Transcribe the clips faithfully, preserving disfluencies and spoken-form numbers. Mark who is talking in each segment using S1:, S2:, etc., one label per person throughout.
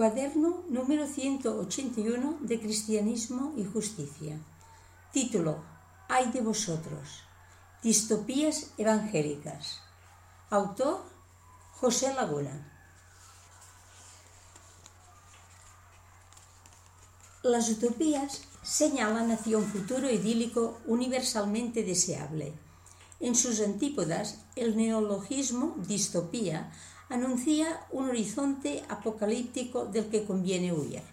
S1: Cuaderno número ciento ochenta y uno de Cristianismo y Justicia. Título: Ay de vosotros. Distopías evangélicas. Autor: José Laguna. Las utopías señalan hacia un futuro idílico universalmente deseable. En sus antípodas, el neologismo distopía anuncia un horizonte apocalíptico del que conviene huir.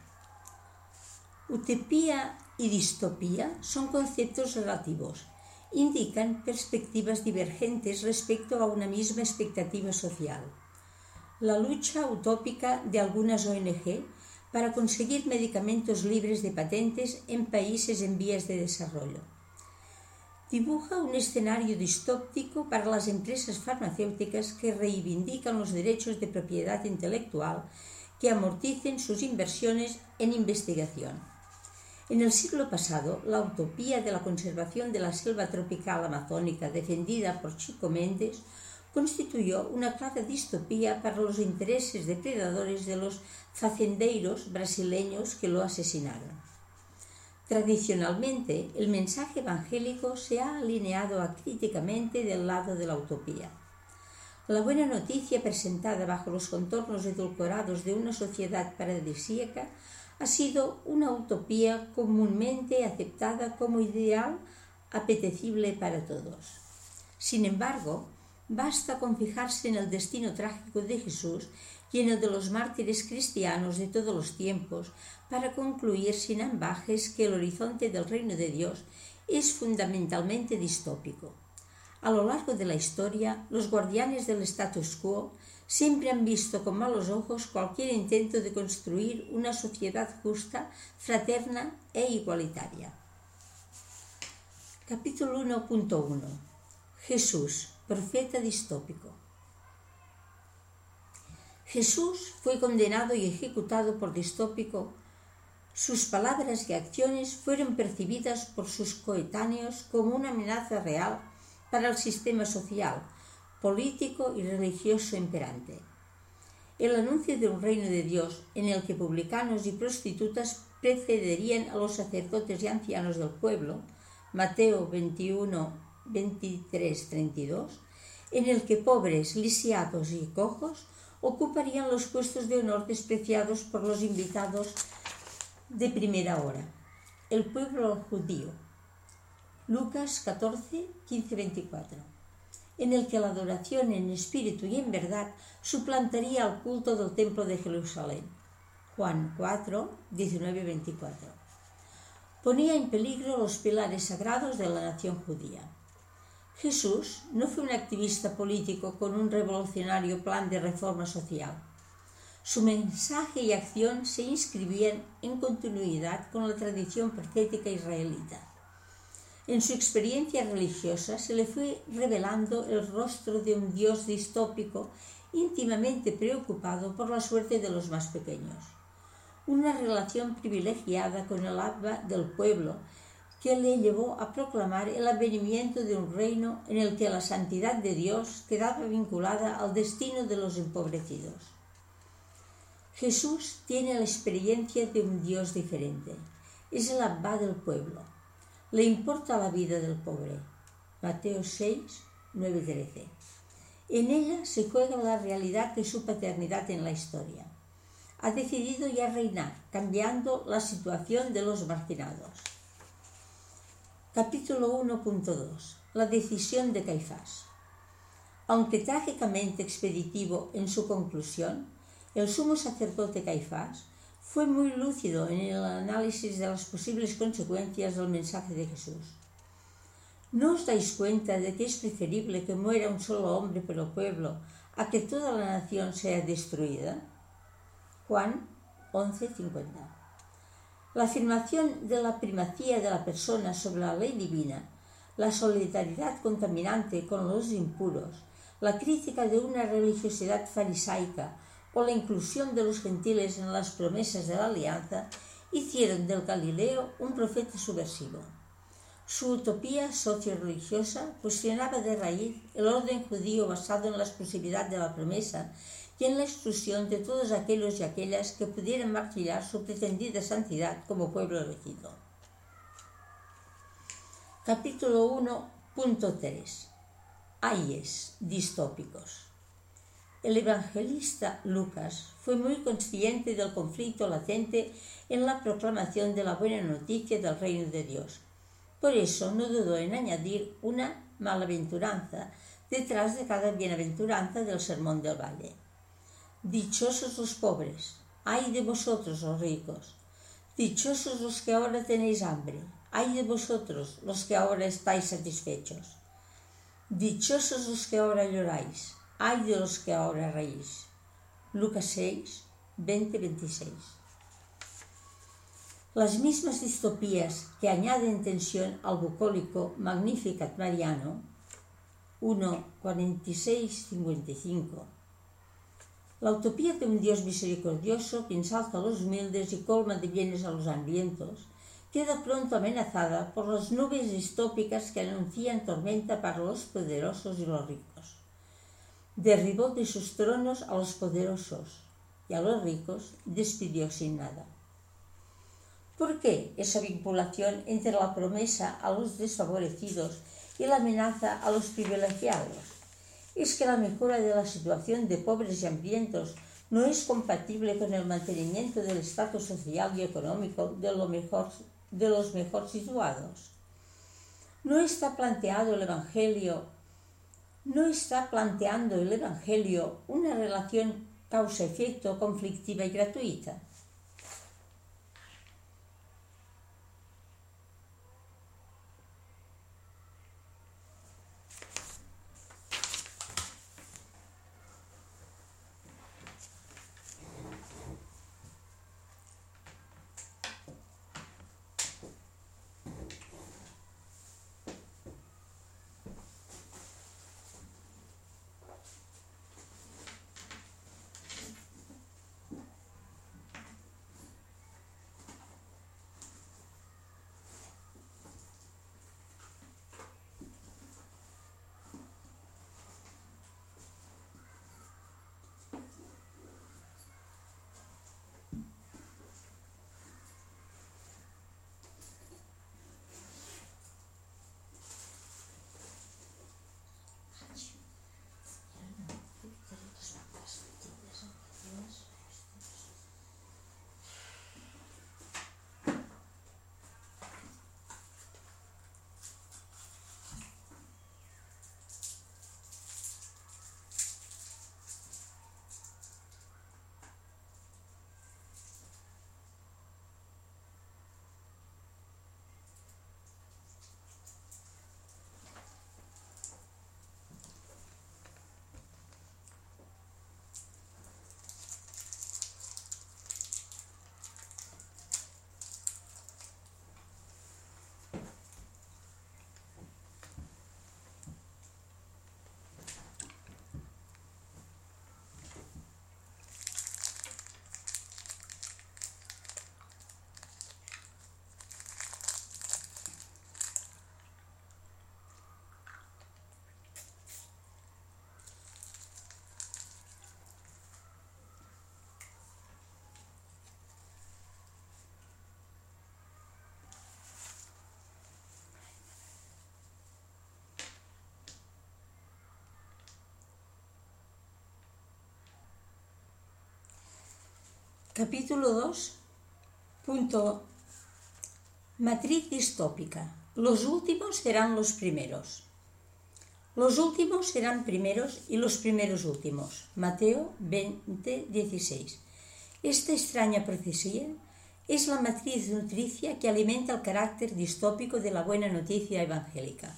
S1: Utopía y distopía son conceptos relativos, indican perspectivas divergentes respecto a una misma expectativa social. La lucha utópica de algunas O N G para conseguir medicamentos libres de patentes en países en vías de desarrollo. Dibuja un escenario distópico para las empresas farmacéuticas que reivindican los derechos de propiedad intelectual que amorticen sus inversiones en investigación. En el siglo pasado, la utopía de la conservación de la selva tropical amazónica defendida por Chico Mendes constituyó una clara distopía para los intereses depredadores de los fazendeiros brasileños que lo asesinaron. Tradicionalmente, el mensaje evangélico se ha alineado acríticamente del lado de la utopía. La buena noticia presentada bajo los contornos edulcorados de una sociedad paradisíaca ha sido una utopía comúnmente aceptada como ideal apetecible para todos. Sin embargo, basta con fijarse en el destino trágico de Jesús y en el de los mártires cristianos de todos los tiempos para concluir sin ambajes que el horizonte del reino de Dios es fundamentalmente distópico. A lo largo de la historia, los guardianes del status quo siempre han visto con malos ojos cualquier intento de construir una sociedad justa, fraterna e igualitaria. Capítulo uno punto uno. Jesús, profeta distópico. Jesús fue condenado y ejecutado por distópico. Sus palabras y acciones fueron percibidas por sus coetáneos como una amenaza real para el sistema social, político y religioso imperante. El anuncio de un reino de Dios en el que publicanos y prostitutas precederían a los sacerdotes y ancianos del pueblo, Mateo veintiuno, veintitrés, treinta y dos, en el que pobres, lisiados y cojos ocuparían los puestos de honor despreciados por los invitados de primera hora, el pueblo judío. Lucas catorce, quince, veinticuatro, en el que la adoración en espíritu y en verdad suplantaría al culto del templo de Jerusalén. Juan cuatro, diecinueve, veinticuatro. Ponía en peligro los pilares sagrados de la nación judía. Jesús no fue un activista político con un revolucionario plan de reforma social. Su mensaje y acción se inscribían en continuidad con la tradición profética israelita. En su experiencia religiosa se le fue revelando el rostro de un Dios distópico íntimamente preocupado por la suerte de los más pequeños. Una relación privilegiada con el alma del pueblo que le llevó a proclamar el advenimiento de un reino en el que la santidad de Dios quedaba vinculada al destino de los empobrecidos. Jesús tiene la experiencia de un Dios diferente. Es el Abba del pueblo. Le importa la vida del pobre. Mateo seis, nueve, trece. En ella se juega la realidad de su paternidad en la historia. Ha decidido ya reinar, cambiando la situación de los marginados. Capítulo uno punto dos. La decisión de Caifás. Aunque trágicamente expeditivo en su conclusión, el sumo sacerdote Caifás fue muy lúcido en el análisis de las posibles consecuencias del mensaje de Jesús. ¿No os dais cuenta de que es preferible que muera un solo hombre por el pueblo a que toda la nación sea destruida? Juan once, cincuenta. La afirmación de la primacía de la persona sobre la ley divina, la solidaridad contaminante con los impuros, la crítica de una religiosidad farisaica o la inclusión de los gentiles en las promesas de la alianza hicieron del Galileo un profeta subversivo. Su utopía socio-religiosa cuestionaba de raíz el orden judío basado en la exclusividad de la promesa y en la exclusión de todos aquellos y aquellas que pudieran maquillar su pretendida santidad como pueblo elegido. Capítulo uno punto tres. Ayes distópicos. El evangelista Lucas fue muy consciente del conflicto latente en la proclamación de la buena noticia del reino de Dios. Por eso no dudó en añadir una malaventuranza detrás de cada bienaventuranza del Sermón del Valle. Dichosos los pobres, ay de vosotros los ricos, dichosos los que ahora tenéis hambre, ay de vosotros los que ahora estáis satisfechos, dichosos los que ahora lloráis, ay de los que ahora reís. Lucas seis, veinte a veintiséis. Las mismas distopías que añaden tensión al bucólico Magnificat Mariano, uno cuarenta y seis cincuenta y cinco. La utopía de un Dios misericordioso que ensalza a los humildes y colma de bienes a los hambrientos, queda pronto amenazada por las nubes distópicas que anuncian tormenta para los poderosos y los ricos. Derribó de sus tronos a los poderosos y a los ricos despidió sin nada. ¿Por qué esa vinculación entre la promesa a los desfavorecidos y la amenaza a los privilegiados? Es que la mejora de la situación de pobres y hambrientos no es compatible con el mantenimiento del estatus social y económico de, lo mejor, de los mejor situados. No está planteado el Evangelio, no está planteando el Evangelio una relación causa-efecto conflictiva y gratuita. Capítulo dos. Punto. Matriz distópica. Los últimos serán los primeros. Los últimos serán primeros y los primeros últimos. Mateo veinte, dieciséis. Esta extraña profecía es la matriz nutricia que alimenta el carácter distópico de la buena noticia evangélica.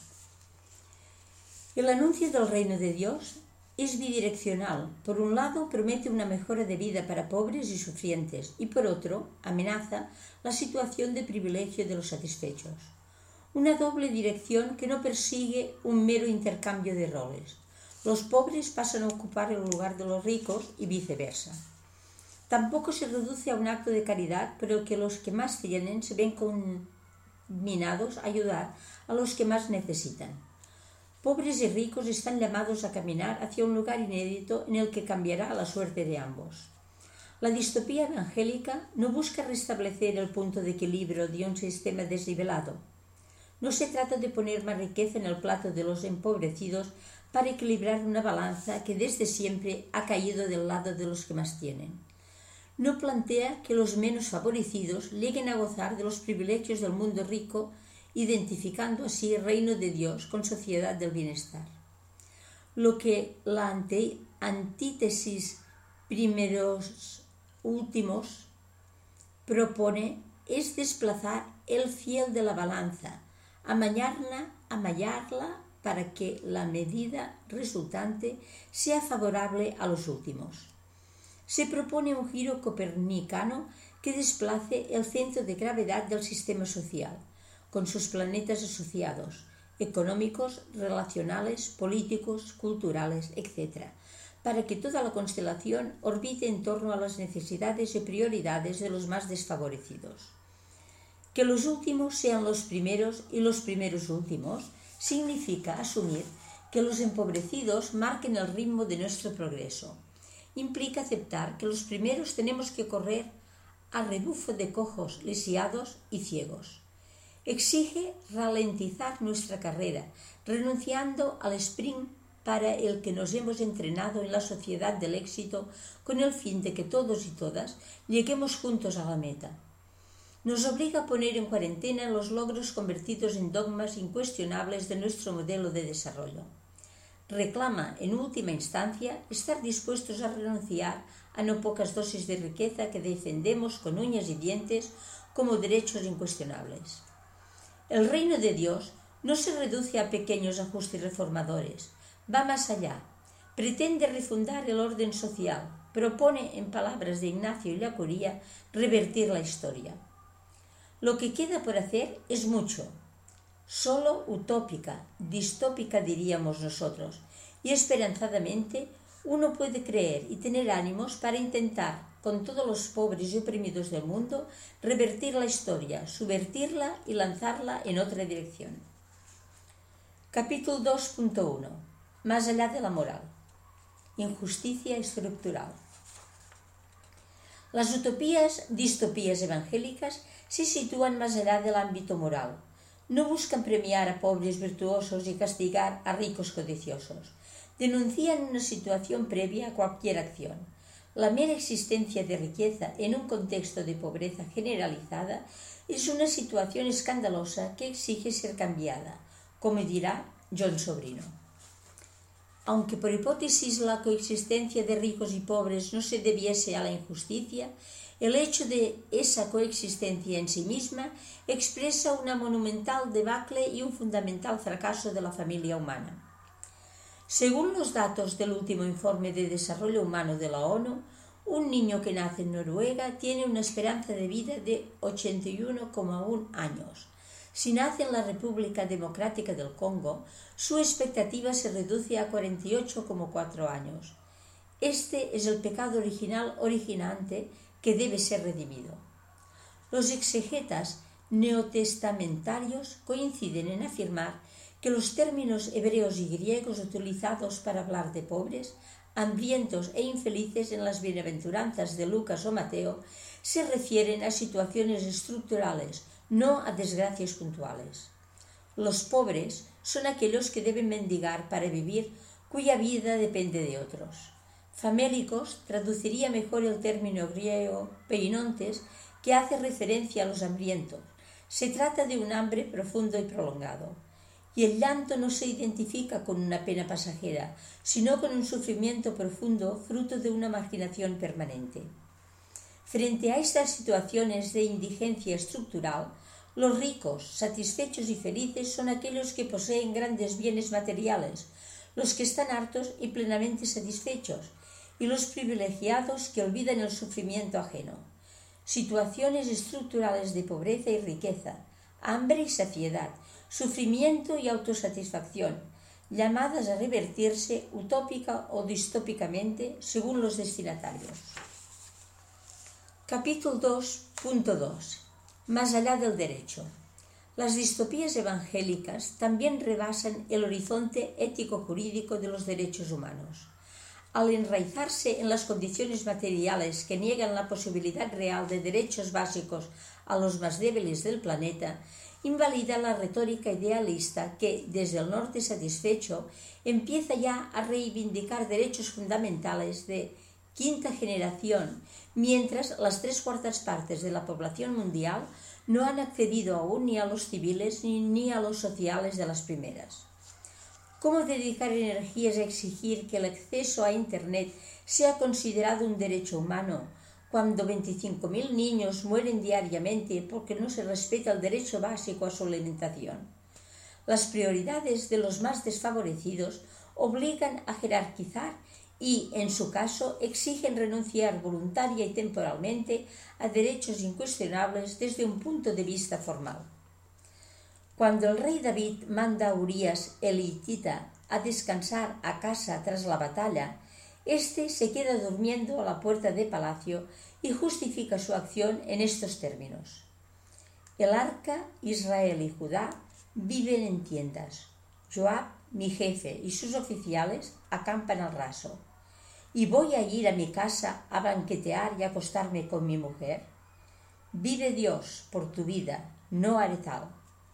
S1: El anuncio del reino de Dios es bidireccional. Por un lado, promete una mejora de vida para pobres y sufrientes, y por otro, amenaza la situación de privilegio de los satisfechos. Una doble dirección que no persigue un mero intercambio de roles. Los pobres pasan a ocupar el lugar de los ricos y viceversa. Tampoco se reduce a un acto de caridad por el que los que más tienen se ven conminados a ayudar a los que más necesitan. pobres y ricos están llamados a caminar hacia un lugar inédito en el que cambiará la suerte de ambos. La distopía evangélica no busca restablecer el punto de equilibrio de un sistema desnivelado. No se trata de poner más riqueza en el plato de los empobrecidos para equilibrar una balanza que desde siempre ha caído del lado de los que más tienen. No plantea que los menos favorecidos lleguen a gozar de los privilegios del mundo rico, identificando así el reino de Dios con sociedad del bienestar. Lo que la ante, antítesis primeros últimos propone es desplazar el fiel de la balanza, amañarla, amallarla para que la medida resultante sea favorable a los últimos. Se propone un giro copernicano que desplace el centro de gravedad del sistema social, con sus planetas asociados, económicos, relacionales, políticos, culturales, etcétera, para que toda la constelación orbite en torno a las necesidades y prioridades de los más desfavorecidos. Que los últimos sean los primeros y los primeros últimos significa asumir que los empobrecidos marquen el ritmo de nuestro progreso. Implica aceptar que los primeros tenemos que correr a rebufo de cojos, lisiados y ciegos. Exige ralentizar nuestra carrera, renunciando al sprint para el que nos hemos entrenado en la sociedad del éxito con el fin de que todos y todas lleguemos juntos a la meta. Nos obliga a poner en cuarentena los logros convertidos en dogmas incuestionables de nuestro modelo de desarrollo. Reclama, en última instancia, estar dispuestos a renunciar a no pocas dosis de riqueza que defendemos con uñas y dientes como derechos incuestionables. El reino de Dios no se reduce a pequeños ajustes reformadores, va más allá, pretende refundar el orden social, propone, en palabras de Ignacio Ellacuría, revertir la historia. Lo que queda por hacer es mucho, solo utópica, distópica diríamos nosotros, y esperanzadamente uno puede creer y tener ánimos para intentar, con todos los pobres y oprimidos del mundo, revertir la historia, subvertirla y lanzarla en otra dirección. Capítulo dos punto uno. Más allá de la moral. Injusticia estructural. Las utopías, distopías evangélicas se sitúan más allá del ámbito moral. No buscan premiar a pobres virtuosos y castigar a ricos codiciosos. Denuncian una situación previa a cualquier acción. La mera existencia de riqueza en un contexto de pobreza generalizada es una situación escandalosa que exige ser cambiada, como dirá John Sobrino. Aunque por hipótesis la coexistencia de ricos y pobres no se debiese a la injusticia, el hecho de esa coexistencia en sí misma expresa una monumental debacle y un fundamental fracaso de la familia humana. Según los datos del último informe de desarrollo humano de la ONU, un niño que nace en Noruega tiene una esperanza de vida de ochenta y uno coma uno años. Si nace en la República Democrática del Congo, su expectativa se reduce a cuarenta y ocho coma cuatro años. Este es el pecado original originante que debe ser redimido. Los exegetas neotestamentarios coinciden en afirmar que los términos hebreos y griegos utilizados para hablar de pobres, hambrientos e infelices en las bienaventuranzas de Lucas o Mateo se refieren a situaciones estructurales, no a desgracias puntuales. Los pobres son aquellos que deben mendigar para vivir, cuya vida depende de otros. Famélicos traduciría mejor el término griego peinontes, que hace referencia a los hambrientos. Se trata de un hambre profundo y prolongado. Y el llanto no se identifica con una pena pasajera, sino con un sufrimiento profundo fruto de una marginación permanente. Frente a estas situaciones de indigencia estructural, los ricos, satisfechos y felices son aquellos que poseen grandes bienes materiales, los que están hartos y plenamente satisfechos, y los privilegiados que olvidan el sufrimiento ajeno. Situaciones estructurales de pobreza y riqueza, hambre y saciedad, sufrimiento y autosatisfacción, llamadas a revertirse utópica o distópicamente según los destinatarios. Capítulo dos punto dos. Más allá del derecho. Las distopías evangélicas también rebasan el horizonte ético-jurídico de los derechos humanos. Al enraizarse en las condiciones materiales que niegan la posibilidad real de derechos básicos a los más débiles del planeta, invalida la retórica idealista que, desde el norte satisfecho, empieza ya a reivindicar derechos fundamentales de quinta generación, mientras las tres cuartas partes de la población mundial no han accedido aún ni a los civiles ni, ni a los sociales de las primeras. ¿Cómo dedicar energías a exigir que el acceso a Internet sea considerado un derecho humano cuando veinticinco mil niños mueren diariamente porque no se respeta el derecho básico a su alimentación? Las prioridades de los más desfavorecidos obligan a jerarquizar y, en su caso, exigen renunciar voluntaria y temporalmente a derechos incuestionables desde un punto de vista formal. Cuando el rey David manda a Urías el hitita a descansar a casa tras la batalla, éste se queda durmiendo a la puerta de palacio y justifica su acción en estos términos: el arca, Israel y Judá viven en tiendas. Joab, mi jefe, y sus oficiales acampan al raso. ¿Y voy a ir a mi casa a banquetear y acostarme con mi mujer? Vive Dios por tu vida, no haré tal.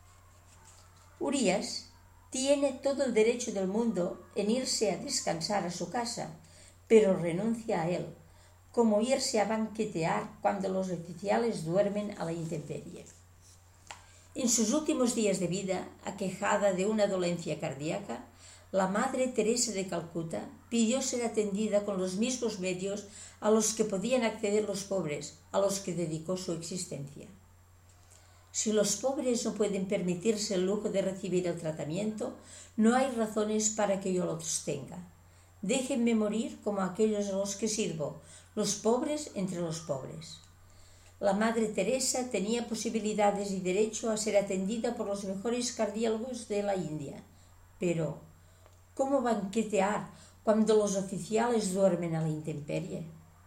S1: Urías tiene todo el derecho del mundo en irse a descansar a su casa, pero renuncia a él, como irse a banquetear cuando los oficiales duermen a la intemperie. En sus últimos días de vida, aquejada de una dolencia cardíaca, la Madre Teresa de Calcuta pidió ser atendida con los mismos medios a los que podían acceder los pobres, a los que dedicó su existencia. Si los pobres no pueden permitirse el lujo de recibir el tratamiento, no hay razones para que yo los tenga. Déjenme morir como aquellos a los que sirvo, los pobres entre los pobres. La Madre Teresa tenía posibilidades y derecho a ser atendida por los mejores cardiólogos de la India, pero ¿cómo banquetear cuando los oficiales duermen a la intemperie?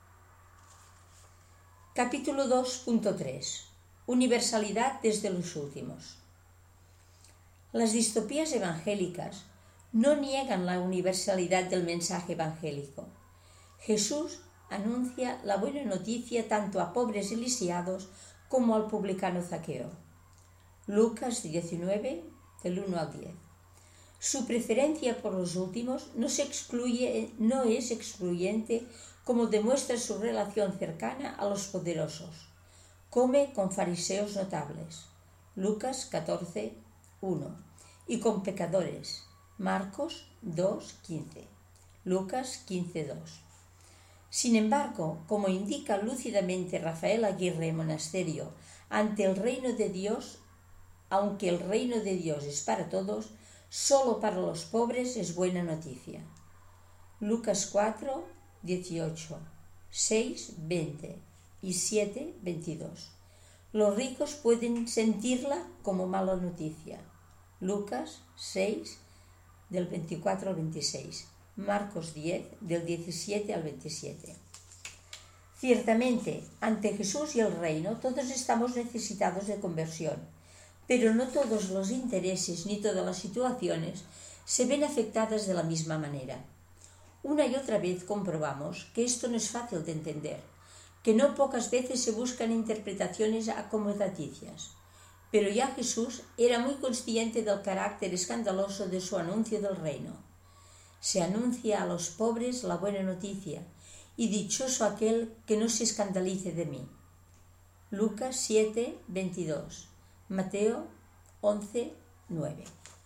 S1: Capítulo dos punto tres. Universalidad desde los últimos. Las distopías evangélicas no niegan la universalidad del mensaje evangélico. Jesús anuncia la buena noticia tanto a pobres y lisiados como al publicano Zaqueo. Lucas diecinueve, del uno al diez. Su preferencia por los últimos no, se excluye, no es excluyente, como demuestra su relación cercana a los poderosos. Come con fariseos notables, Lucas catorce, uno, y con pecadores, Marcos dos, quince, Lucas quince, dos. Sin embargo, como indica lúcidamente Rafael Aguirre Monasterio, ante el reino de Dios, aunque el reino de Dios es para todos, solo para los pobres es buena noticia. Lucas cuatro, dieciocho, seis, veinte y siete, veintidós. Los ricos pueden sentirla como mala noticia. Lucas seis, del veinticuatro al veintiséis. Marcos diez, del diecisiete al veintisiete. Ciertamente, ante Jesús y el reino, todos estamos necesitados de conversión, pero no todos los intereses ni todas las situaciones se ven afectadas de la misma manera. Una y otra vez comprobamos que esto no es fácil de entender, que no pocas veces se buscan interpretaciones acomodaticias, pero ya Jesús era muy consciente del carácter escandaloso de su anuncio del reino. Se anuncia a los pobres la buena noticia, y dichoso aquel que no se escandalice de mí. Lucas siete, veintidós, Mateo once, nueve.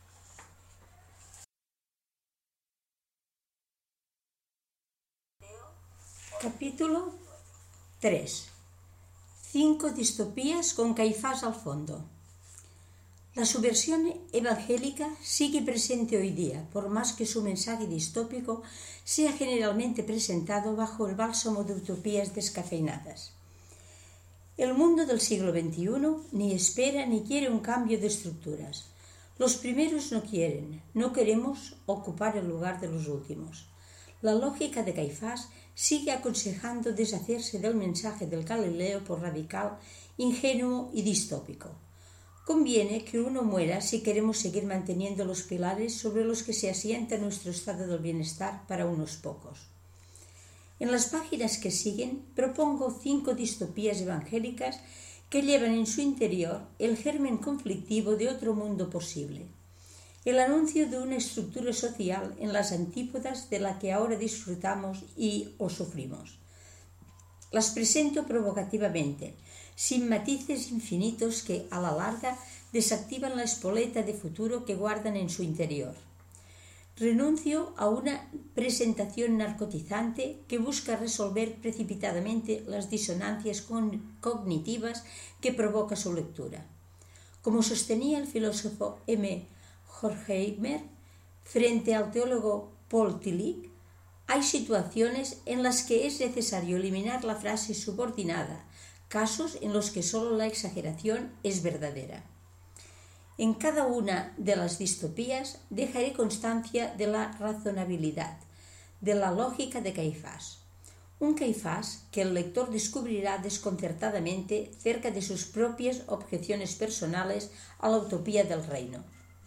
S1: Capítulo tres. Cinco distopías con Caifás al fondo. La subversión evangélica sigue presente hoy día, por más que su mensaje distópico sea generalmente presentado bajo el bálsamo de utopías descafeinadas. El mundo del siglo veintiuno ni espera ni quiere un cambio de estructuras. Los primeros no quieren, no queremos ocupar el lugar de los últimos. La lógica de Caifás sigue aconsejando deshacerse del mensaje del Galileo por radical, ingenuo y distópico. Conviene que uno muera si queremos seguir manteniendo los pilares sobre los que se asienta nuestro estado del bienestar para unos pocos. En las páginas que siguen propongo cinco distopías evangélicas que llevan en su interior el germen conflictivo de otro mundo posible, el anuncio de una estructura social en las antípodas de la que ahora disfrutamos y o sufrimos. Las presento provocativamente, sin matices infinitos que, a la larga, desactivan la espoleta de futuro que guardan en su interior. Renuncio a una presentación narcotizante que busca resolver precipitadamente las disonancias cognitivas que provoca su lectura. Como sostenía el filósofo M. Horkheimer frente al teólogo Paul Tillich, hay situaciones en las que es necesario eliminar la frase subordinada, casos en los que solo la exageración es verdadera. En cada una de las distopías dejaré constancia de la razonabilidad, de la lógica de Caifás. Un Caifás que el lector descubrirá desconcertadamente cerca de sus propias objeciones personales a la utopía del reino.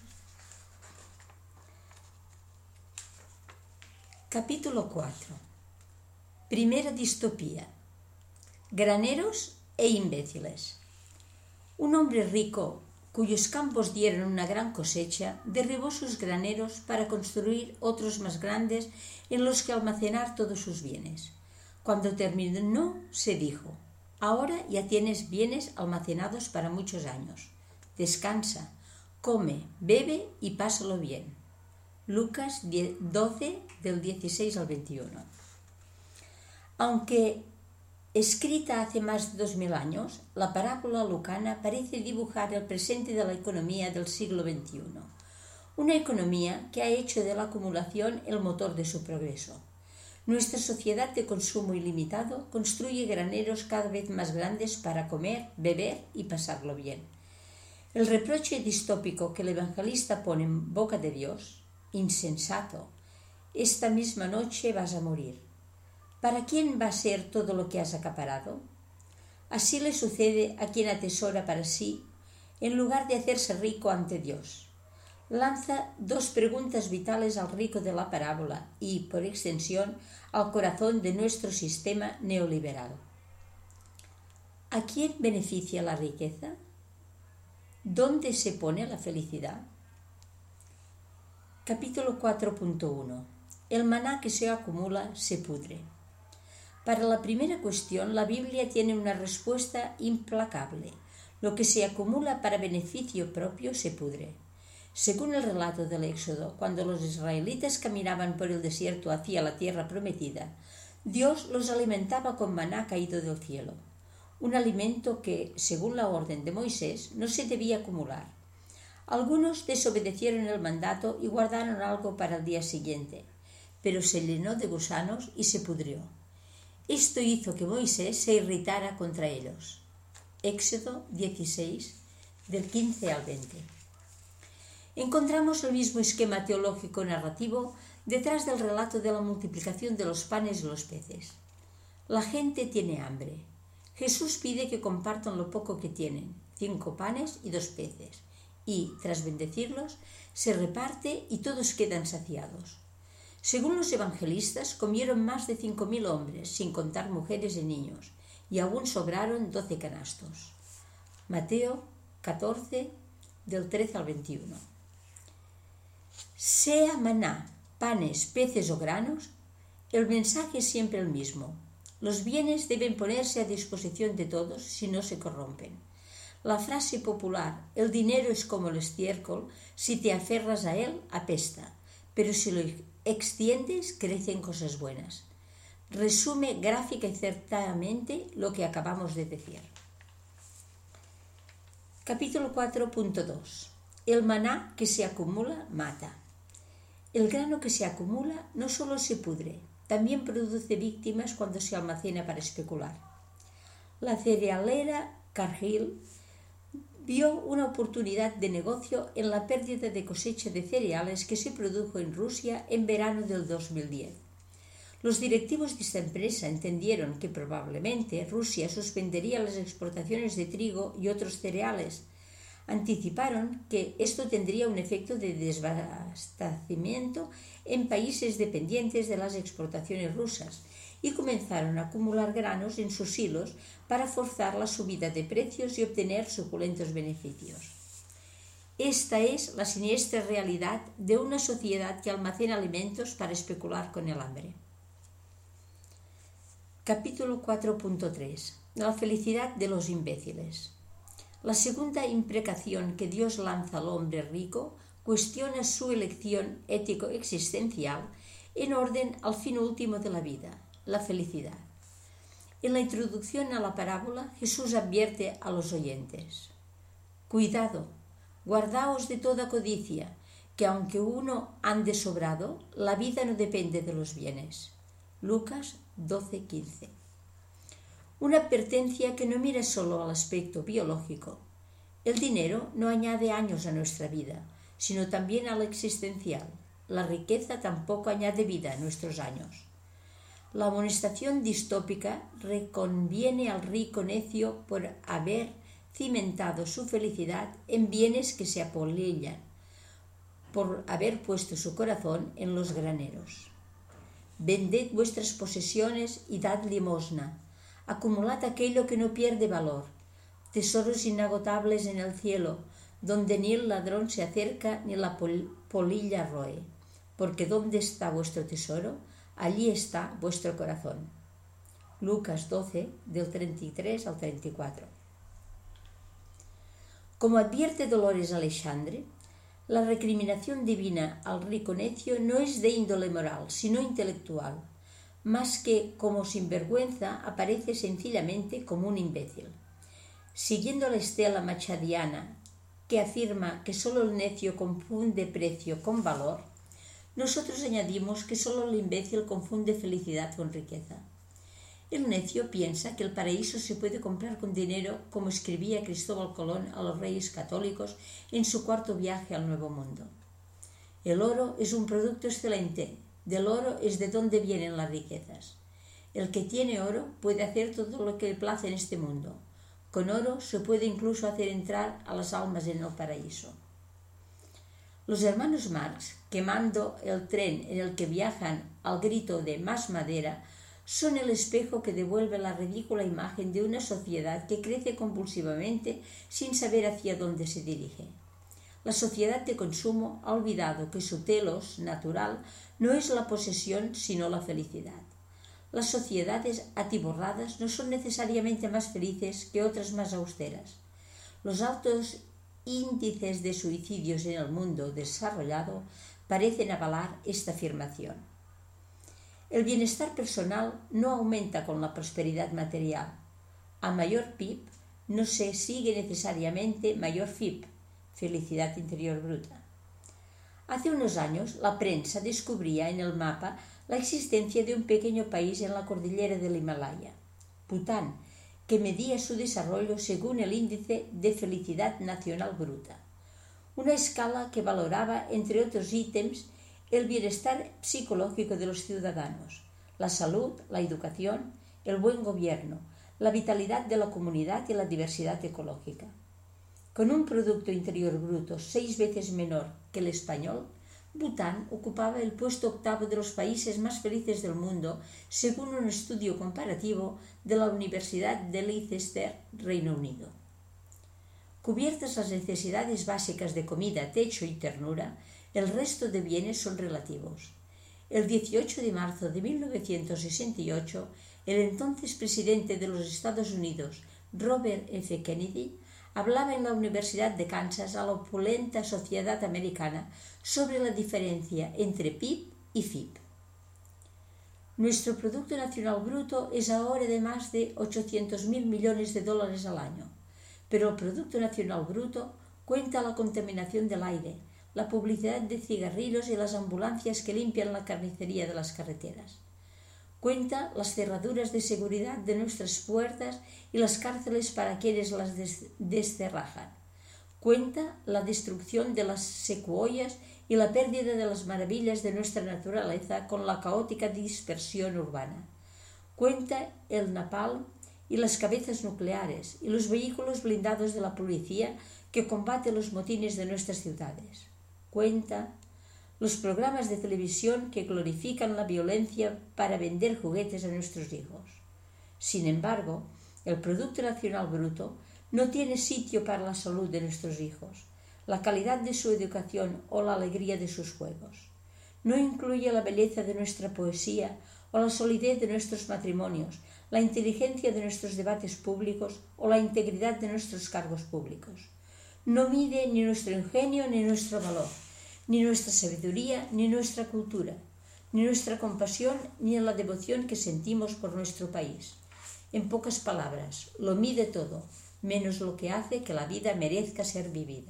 S1: Capítulo cuatro. Primera distopía. Graneros e imbéciles. Un hombre rico, cuyos campos dieron una gran cosecha, derribó sus graneros para construir otros más grandes en los que almacenar todos sus bienes. Cuando terminó, se dijo: ahora ya tienes bienes almacenados para muchos años. Descansa, come, bebe y pásalo bien. Lucas doce, del dieciséis al veintiuno. Aunque escrita hace más de dos mil años, la parábola lucana parece dibujar el presente de la economía del siglo veintiuno, una economía que ha hecho de la acumulación el motor de su progreso. Nuestra sociedad de consumo ilimitado construye graneros cada vez más grandes para comer, beber y pasarlo bien. El reproche distópico que el evangelista pone en boca de Dios: insensato, esta misma noche vas a morir. ¿Para quién va a ser todo lo que has acaparado? Así le sucede a quien atesora para sí, en lugar de hacerse rico ante Dios. Lanza dos preguntas vitales al rico de la parábola y, por extensión, al corazón de nuestro sistema neoliberal. ¿A quién beneficia la riqueza? ¿Dónde se pone la felicidad? Capítulo cuatro punto uno. El maná que se acumula se pudre. Para la primera cuestión, la Biblia tiene una respuesta implacable. Lo que se acumula para beneficio propio se pudre. Según el relato del Éxodo, cuando los israelitas caminaban por el desierto hacia la tierra prometida, Dios los alimentaba con maná caído del cielo, un alimento que, según la orden de Moisés, no se debía acumular. Algunos desobedecieron el mandato y guardaron algo para el día siguiente, pero se llenó de gusanos y se pudrió. Esto hizo que Moisés se irritara contra ellos. Éxodo dieciséis, del quince al veinte. Encontramos el mismo esquema teológico narrativo detrás del relato de la multiplicación de los panes y los peces. La gente tiene hambre. Jesús pide que compartan lo poco que tienen, cinco panes y dos peces, y, tras bendecirlos, se reparte y todos quedan saciados. Según los evangelistas, comieron más de cinco mil hombres, sin contar mujeres y niños, y aún sobraron doce canastos. Mateo catorce, del trece al veintiuno. Sea maná, panes, peces o granos, el mensaje es siempre el mismo. Los bienes deben ponerse a disposición de todos si no se corrompen. La frase popular, el dinero es como el estiércol, si te aferras a él, apesta, pero si lo extiendes, crecen cosas buenas. Resume gráfica y certamente lo que acabamos de decir. Capítulo cuatro punto dos. El maná que se acumula mata. El grano que se acumula no solo se pudre, también produce víctimas cuando se almacena para especular. La cerealera Cargill vio una oportunidad de negocio en la pérdida de cosecha de cereales que se produjo en Rusia en verano del dos mil diez. Los directivos de esta empresa entendieron que probablemente Rusia suspendería las exportaciones de trigo y otros cereales. Anticiparon que esto tendría un efecto de desabastecimiento en países dependientes de las exportaciones rusas y comenzaron a acumular granos en sus silos para forzar la subida de precios y obtener suculentos beneficios. Esta es la siniestra realidad de una sociedad que almacena alimentos para especular con el hambre. Capítulo cuatro punto tres. La felicidad de los imbéciles. La segunda imprecación que Dios lanza al hombre rico cuestiona su elección ético-existencial en orden al fin último de la vida, la felicidad. En la introducción a la parábola, Jesús advierte a los oyentes: «Cuidado, guardaos de toda codicia, que aunque uno ande sobrado, la vida no depende de los bienes». Lucas doce quince. Una advertencia que no mira solo al aspecto biológico. El dinero no añade años a nuestra vida, sino también a la existencial. La riqueza tampoco añade vida a nuestros años. La amonestación distópica reconviene al rico necio por haber cimentado su felicidad en bienes que se apolillan, por haber puesto su corazón en los graneros. Vended vuestras posesiones y dad limosna. Acumulad aquello que no pierde valor, tesoros inagotables en el cielo, donde ni el ladrón se acerca ni la polilla roe, porque donde está vuestro tesoro, allí está vuestro corazón. Lucas doce, del treinta y tres al treinta y cuatro. Como advierte Dolores Alexandre, la recriminación divina al rico necio no es de índole moral, sino intelectual, más que como sinvergüenza aparece sencillamente como un imbécil. Siguiendo la estela machadiana, que afirma que sólo el necio confunde precio con valor, nosotros añadimos que sólo el imbécil confunde felicidad con riqueza. El necio piensa que el paraíso se puede comprar con dinero, como escribía Cristóbal Colón a los reyes católicos en su cuarto viaje al Nuevo Mundo. El oro es un producto excelente. Del oro es de donde vienen las riquezas. El que tiene oro puede hacer todo lo que le place en este mundo. Con oro se puede incluso hacer entrar a las almas en el paraíso. Los hermanos Marx, quemando el tren en el que viajan al grito de «más madera», son el espejo que devuelve la ridícula imagen de una sociedad que crece convulsivamente sin saber hacia dónde se dirige. La sociedad de consumo ha olvidado que su telos natural no es la posesión sino la felicidad. Las sociedades atiborradas no son necesariamente más felices que otras más austeras. Los altos índices de suicidios en el mundo desarrollado parecen avalar esta afirmación. El bienestar personal no aumenta con la prosperidad material. A mayor P I B no se sigue necesariamente mayor F I B, felicidad interior bruta. Hace unos años, la prensa descubría en el mapa la existencia de un pequeño país en la cordillera del Himalaya, Bután, que medía su desarrollo según el índice de felicidad nacional bruta, una escala que valoraba, entre otros ítems, el bienestar psicológico de los ciudadanos, la salud, la educación, el buen gobierno, la vitalidad de la comunidad y la diversidad ecológica. Con un Producto Interior Bruto seis veces menor que el español, Bután ocupaba el puesto octavo de los países más felices del mundo, según un estudio comparativo de la Universidad de Leicester, Reino Unido. Cubiertas las necesidades básicas de comida, techo y ternura, el resto de bienes son relativos. El dieciocho de marzo de mil novecientos sesenta y ocho, el entonces presidente de los Estados Unidos, Robert F. Kennedy, hablaba en la Universidad de Kansas a la opulenta sociedad americana sobre la diferencia entre P I B y F I B. Nuestro Producto Nacional Bruto es ahora de más de ochocientos mil millones de dólares al año, pero el Producto Nacional Bruto cuenta la contaminación del aire, la publicidad de cigarrillos y las ambulancias que limpian la carnicería de las carreteras. Cuenta las cerraduras de seguridad de nuestras puertas y las cárceles para quienes las des- descerrajan. Cuenta la destrucción de las secuoyas y la pérdida de las maravillas de nuestra naturaleza con la caótica dispersión urbana. Cuenta el napalm y las cabezas nucleares y los vehículos blindados de la policía que combate los motines de nuestras ciudades. Cuenta los programas de televisión que glorifican la violencia para vender juguetes a nuestros hijos. Sin embargo, el Producto Nacional Bruto no tiene sitio para la salud de nuestros hijos, la calidad de su educación o la alegría de sus juegos. No incluye la belleza de nuestra poesía o la solidez de nuestros matrimonios, la inteligencia de nuestros debates públicos o la integridad de nuestros cargos públicos. No mide ni nuestro ingenio ni nuestro valor, ni nuestra sabiduría ni nuestra cultura, ni nuestra compasión ni la devoción que sentimos por nuestro país. En pocas palabras, lo mide todo, menos lo que hace que la vida merezca ser vivida.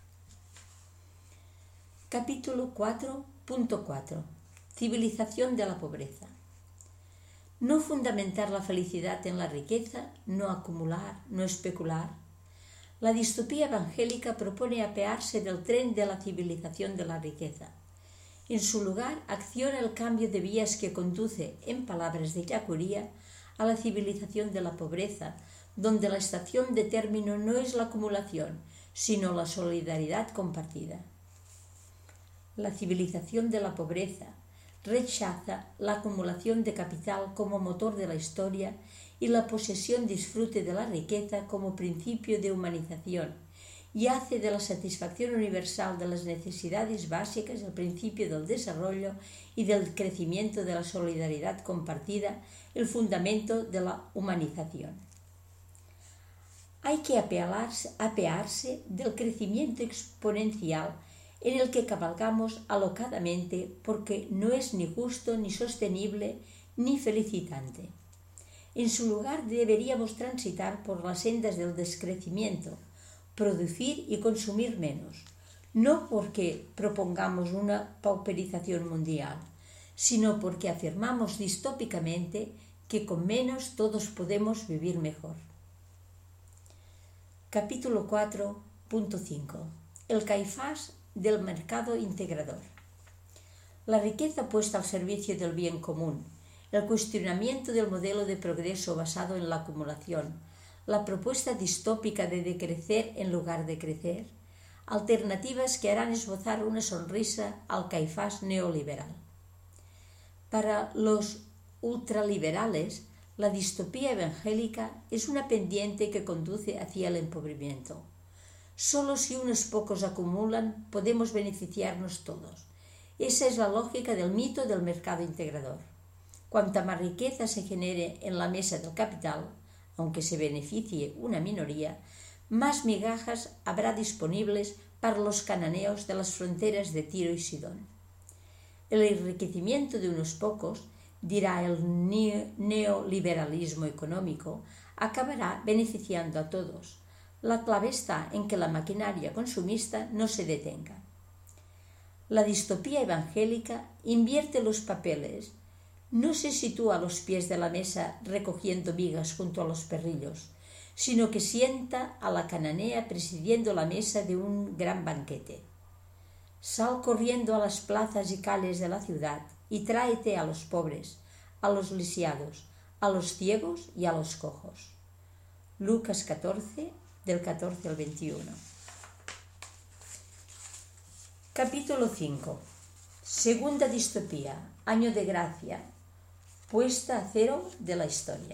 S1: Capítulo cuatro punto cuatro. Civilización de la pobreza. No fundamentar la felicidad en la riqueza, no acumular, no especular. La distopía evangélica propone apearse del tren de la civilización de la riqueza. En su lugar, acciona el cambio de vías que conduce, en palabras de Yacuría, a la civilización de la pobreza, donde la estación de término no es la acumulación, sino la solidaridad compartida. La civilización de la pobreza rechaza la acumulación de capital como motor de la historia y la posesión-disfrute de la riqueza como principio de humanización, y hace de la satisfacción universal de las necesidades básicas el principio del desarrollo y del crecimiento de la solidaridad compartida, el fundamento de la humanización. Hay que apearse, apearse del crecimiento exponencial en el que cabalgamos alocadamente porque no es ni justo, ni sostenible, ni felicitante. En su lugar deberíamos transitar por las sendas del descrecimiento, producir y consumir menos, no porque propongamos una pauperización mundial, sino porque afirmamos distópicamente que con menos todos podemos vivir mejor. Capítulo cuatro punto cinco. El Caifás del mercado integrador. La riqueza puesta al servicio del bien común, el cuestionamiento del modelo de progreso basado en la acumulación, la propuesta distópica de decrecer en lugar de crecer, alternativas que harán esbozar una sonrisa al Caifás neoliberal. Para los ultraliberales, la distopía evangélica es una pendiente que conduce hacia el empobramiento. Solo si unos pocos acumulan podemos beneficiarnos todos. Esa es la lógica del mito del mercado integrador. Cuanta más riqueza se genere en la mesa del capital, aunque se beneficie una minoría, más migajas habrá disponibles para los cananeos de las fronteras de Tiro y Sidón. El enriquecimiento de unos pocos, dirá el neoliberalismo económico, acabará beneficiando a todos. La clave está en que la maquinaria consumista no se detenga. La distopía evangélica invierte los papeles, no se sitúa a los pies de la mesa recogiendo migas junto a los perrillos, sino que sienta a la cananea presidiendo la mesa de un gran banquete. Sal corriendo a las plazas y calles de la ciudad y tráete a los pobres, a los lisiados, a los ciegos y a los cojos. Lucas catorce, del catorce al veintiuno. Capítulo cinco. Segunda distopía, año de gracia, puesta a cero de la historia.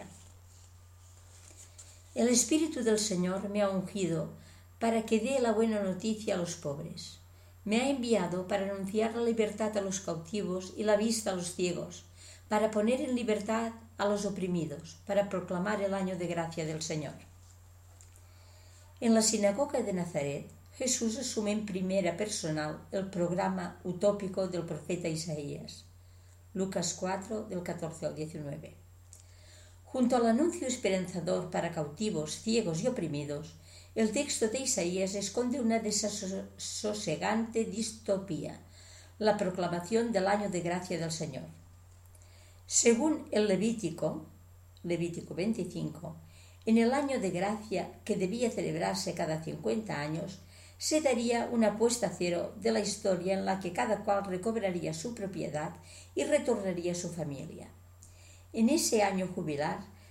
S1: El Espíritu del Señor me ha ungido para que dé la buena noticia a los pobres. Me ha enviado para anunciar la libertad a los cautivos y la vista a los ciegos, para poner en libertad a los oprimidos, para proclamar el año de gracia del Señor. En la sinagoga de Nazaret, Jesús asume en primera personal el programa utópico del profeta Isaías. Lucas cuatro, del catorce al diecinueve. Junto al anuncio esperanzador para cautivos, ciegos y oprimidos, el texto de Isaías esconde una desasosegante distopía, la proclamación del año de gracia del Señor. Según el Levítico, Levítico veinticinco, en el año de gracia, que debía celebrarse cada cincuenta años, se daría una puesta a cero de la historia en la que cada cual recobraría su propiedad y retornaría a su familia. En ese año jubilar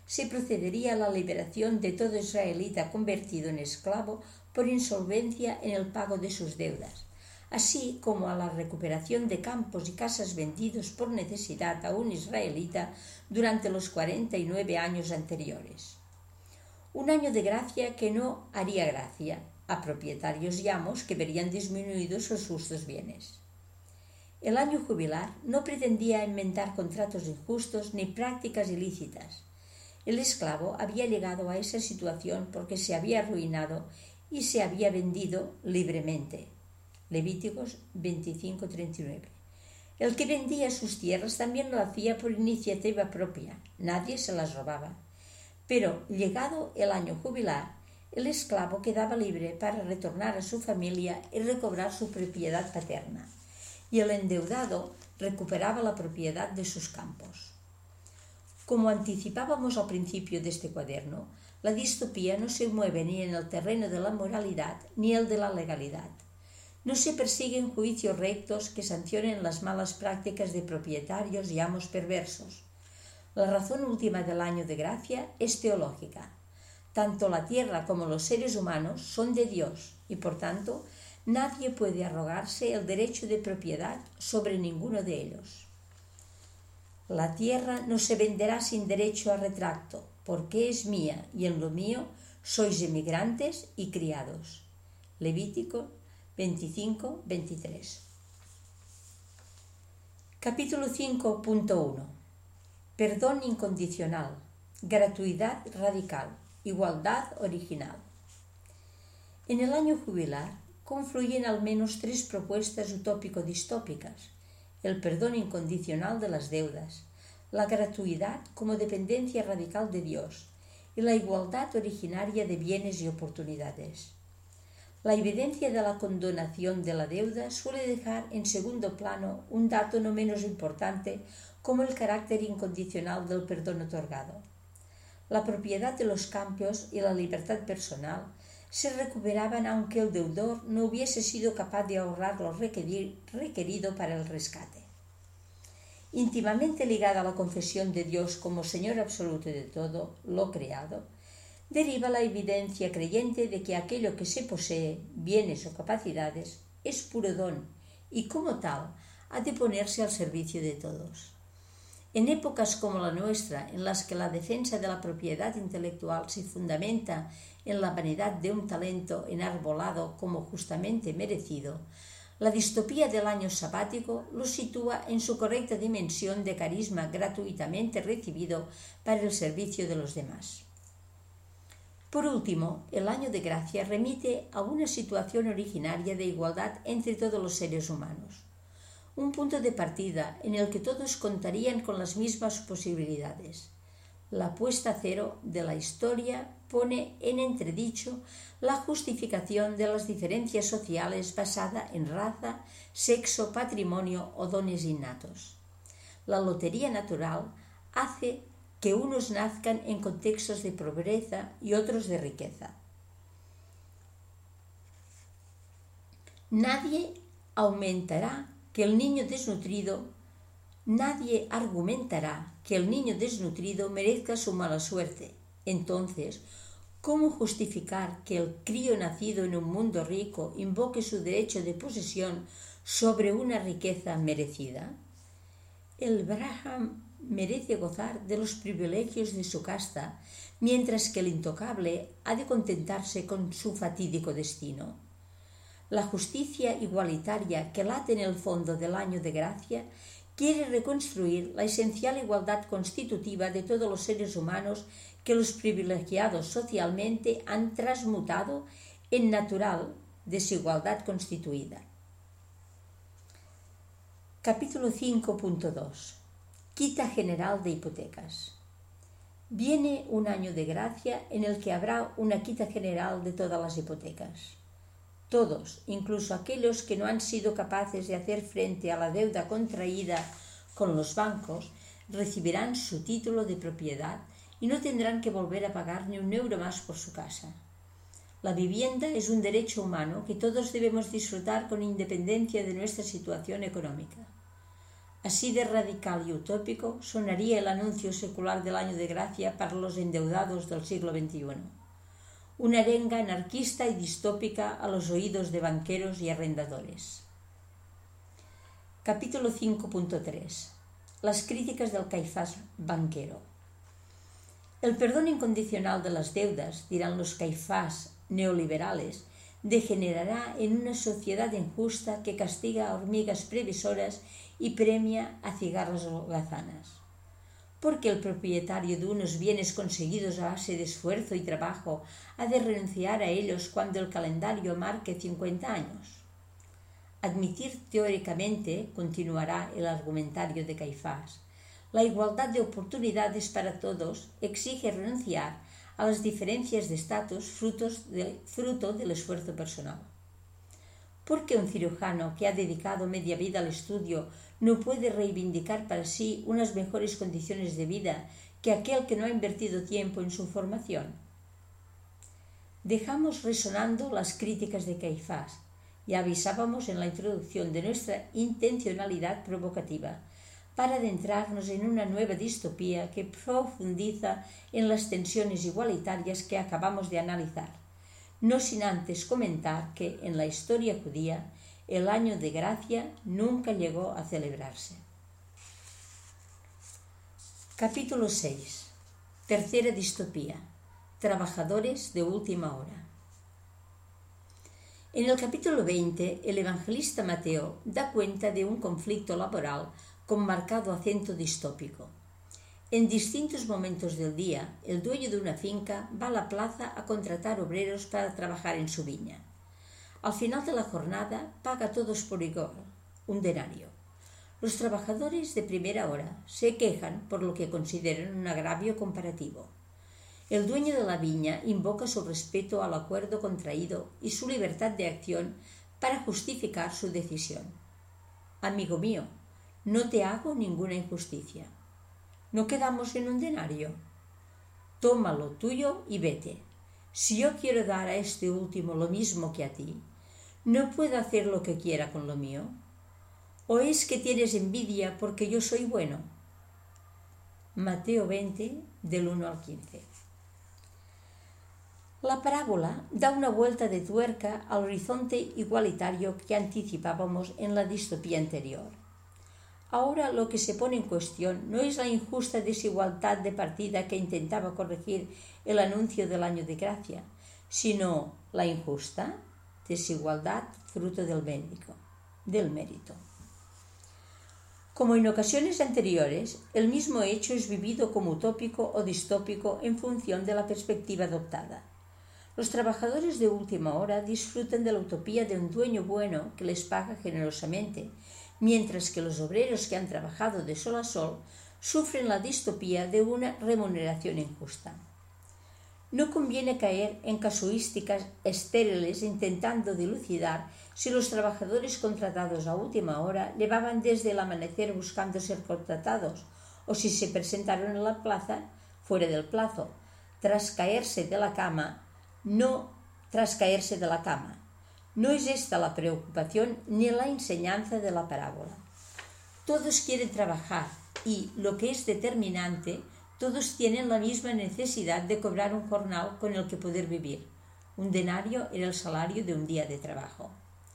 S1: se procedería a la liberación de todo israelita convertido en esclavo por insolvencia en el pago de sus deudas, así como a la recuperación de campos y casas vendidos por necesidad a un israelita durante los cuarenta y nueve años anteriores. Un año de gracia que no haría gracia a propietarios y amos que verían disminuidos sus justos bienes. El año jubilar no pretendía enmendar contratos injustos ni prácticas ilícitas. El esclavo había llegado a esa situación porque se había arruinado y se había vendido libremente. Levíticos veinticinco treinta y nueve. El que vendía sus tierras también lo hacía por iniciativa propia, nadie se las robaba. Pero, llegado el año jubilar, el esclavo quedaba libre para retornar a su familia y recobrar su propiedad paterna, y el endeudado recuperaba la propiedad de sus campos. Como anticipábamos al principio de este cuaderno, la distopía no se mueve ni en el terreno de la moralidad ni el de la legalidad. No se persiguen juicios rectos que sancionen las malas prácticas de propietarios y amos perversos. La razón última del año de gracia es teológica. Tanto la tierra como los seres humanos son de Dios y, por tanto, nadie puede arrogarse el derecho de propiedad sobre ninguno de ellos. La tierra no se venderá sin derecho a retracto, porque es mía y en lo mío sois emigrantes y criados. Levítico veinticinco veintitrés. Capítulo cinco punto uno. Perdón incondicional, gratuidad radical, igualdad original. En el año jubilar confluyen al menos tres propuestas utópico-distópicas: el perdón incondicional de las deudas, la gratuidad como dependencia radical de Dios y la igualdad originaria de bienes y oportunidades. La evidencia de la condonación de la deuda suele dejar en segundo plano un dato no menos importante como el carácter incondicional del perdón otorgado. La propiedad de los campos y la libertad personal se recuperaban aunque el deudor no hubiese sido capaz de ahorrar lo requerido para el rescate. Íntimamente ligada a la confesión de Dios como Señor absoluto de todo lo creado, deriva la evidencia creyente de que aquello que se posee, bienes o capacidades, es puro don y como tal ha de ponerse al servicio de todos. En épocas como la nuestra, en las que la defensa de la propiedad intelectual se fundamenta en la vanidad de un talento enarbolado como justamente merecido, la distopía del año sabático lo sitúa en su correcta dimensión de carisma gratuitamente recibido para el servicio de los demás. Por último, el año de gracia remite a una situación originaria de igualdad entre todos los seres humanos, un punto de partida en el que todos contarían con las mismas posibilidades. La puesta a cero de la historia pone en entredicho la justificación de las diferencias sociales basada en raza, sexo, patrimonio o dones innatos. La lotería natural hace que unos nazcan en contextos de pobreza y otros de riqueza. Nadie aumentará que el niño desnutrido, nadie argumentará que el niño desnutrido merezca su mala suerte. Entonces, ¿cómo justificar que el crío nacido en un mundo rico invoque su derecho de posesión sobre una riqueza merecida? El Brahman merece gozar de los privilegios de su casta, mientras que el intocable ha de contentarse con su fatídico destino. La justicia igualitaria que late en el fondo del año de gracia quiere reconstruir la esencial igualdad constitutiva de todos los seres humanos que los privilegiados socialmente han transmutado en natural desigualdad constituida. Capítulo cinco punto dos. Quita general de hipotecas. Viene un año de gracia en el que habrá una quita general de todas las hipotecas. Todos, incluso aquellos que no han sido capaces de hacer frente a la deuda contraída con los bancos, recibirán su título de propiedad y no tendrán que volver a pagar ni un euro más por su casa. La vivienda es un derecho humano que todos debemos disfrutar con independencia de nuestra situación económica. Así de radical y utópico sonaría el anuncio secular del año de gracia para los endeudados del siglo veintiuno. Una arenga anarquista y distópica a los oídos de banqueros y arrendadores. Capítulo cinco punto tres. Las críticas del Caifás banquero. El perdón incondicional de las deudas, dirán los Caifás neoliberales, degenerará en una sociedad injusta que castiga a hormigas previsoras y premia a cigarras holgazanas. Porque el propietario de unos bienes conseguidos a base de esfuerzo y trabajo ha de renunciar a ellos cuando el calendario marque cincuenta años. Admitir teóricamente, continuará el argumentario de Caifás, la igualdad de oportunidades para todos exige renunciar a las diferencias de estatus de, fruto del esfuerzo personal. ¿Por qué un cirujano que ha dedicado media vida al estudio no puede reivindicar para sí unas mejores condiciones de vida que aquel que no ha invertido tiempo en su formación? Dejamos resonando las críticas de Caifás. Ya avisábamos en la introducción de nuestra intencionalidad provocativa para adentrarnos en una nueva distopía que profundiza en las tensiones igualitarias que acabamos de analizar, no sin antes comentar que en la historia judía el año de gracia nunca llegó a celebrarse. Capítulo seis. Tercera distopía. Trabajadores de última hora. En el capítulo veinte, el evangelista Mateo da cuenta de un conflicto laboral con marcado acento distópico. En distintos momentos del día, el dueño de una finca va a la plaza a contratar obreros para trabajar en su viña. Al final de la jornada, paga a todos por igual, un denario. Los trabajadores de primera hora se quejan por lo que consideran un agravio comparativo. El dueño de la viña invoca su respeto al acuerdo contraído y su libertad de acción para justificar su decisión. Amigo mío, no te hago ninguna injusticia. ¿No quedamos en un denario? Toma lo tuyo y vete. Si yo quiero dar a este último lo mismo que a ti, ¿no puedo hacer lo que quiera con lo mío? ¿O es que tienes envidia porque yo soy bueno? Mateo veinte, del uno al quince. La parábola da una vuelta de tuerca al horizonte igualitario que anticipábamos en la distopía anterior. Ahora lo que se pone en cuestión no es la injusta desigualdad de partida que intentaba corregir el anuncio del año de gracia, sino la injusta desigualdad fruto del mérito, del mérito. Como en ocasiones anteriores, el mismo hecho es vivido como utópico o distópico en función de la perspectiva adoptada. Los trabajadores de última hora disfrutan de la utopía de un dueño bueno que les paga generosamente, mientras que los obreros que han trabajado de sol a sol sufren la distopía de una remuneración injusta. No conviene caer en casuísticas estériles intentando dilucidar si los trabajadores contratados a última hora llevaban desde el amanecer buscando ser contratados o si se presentaron en la plaza fuera del plazo, tras caerse de la cama, no tras caerse de la cama. No es esta la preocupación ni la enseñanza de la parábola. Todos quieren trabajar y, lo que es determinante, todos tienen la misma necesidad de cobrar un jornal con el que poder vivir. Un denario era el salario de un día de trabajo.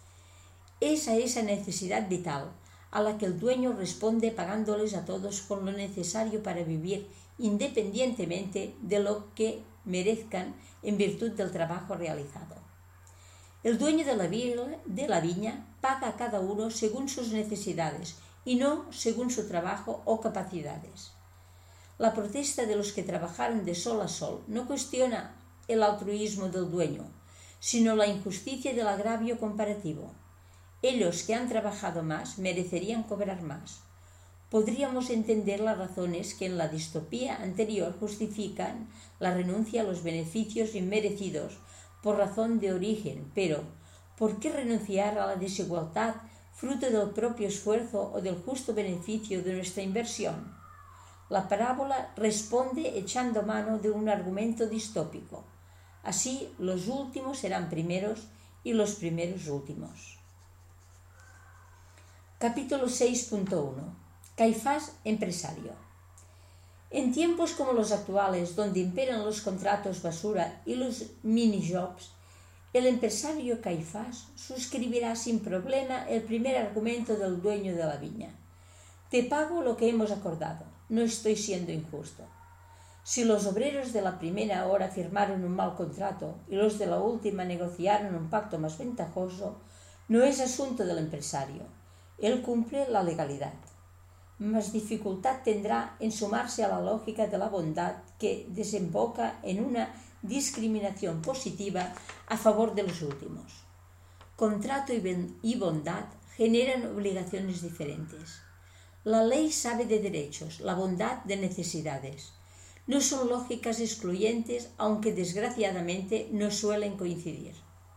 S1: Es a esa necesidad vital a la que el dueño responde pagándoles a todos con lo necesario para vivir, independientemente de lo que merezcan en virtud del trabajo realizado. El dueño de la, de la viña paga a cada uno según sus necesidades y no según su trabajo o capacidades. La protesta de los que trabajaron de sol a sol no cuestiona el altruismo del dueño, sino la injusticia del agravio comparativo. Ellos que han trabajado más merecerían cobrar más. Podríamos entender las razones que en la distopía anterior justifican la renuncia a los beneficios inmerecidos por razón de origen, pero ¿por qué renunciar a la desigualdad fruto del propio esfuerzo o del justo beneficio de nuestra inversión? La parábola responde echando mano de un argumento distópico. Así, los últimos serán primeros y los primeros últimos. Capítulo seis punto uno. Caifás empresario. En tiempos como los actuales, donde imperan los contratos basura y los mini-jobs, el empresario Caifás suscribirá sin problema el primer argumento del dueño de la viña. Te pago lo que hemos acordado, no estoy siendo injusto. Si los obreros de la primera hora firmaron un mal contrato y los de la última negociaron un pacto más ventajoso, no es asunto del empresario. Él cumple la legalidad. Más dificultad tendrá en sumarse a la lógica de la bondad que desemboca en una discriminación positiva a favor de los últimos. Contrato y bondad generan obligaciones diferentes. La ley sabe de derechos, la bondad de necesidades. No son lógicas excluyentes, aunque desgraciadamente no suelen coincidir.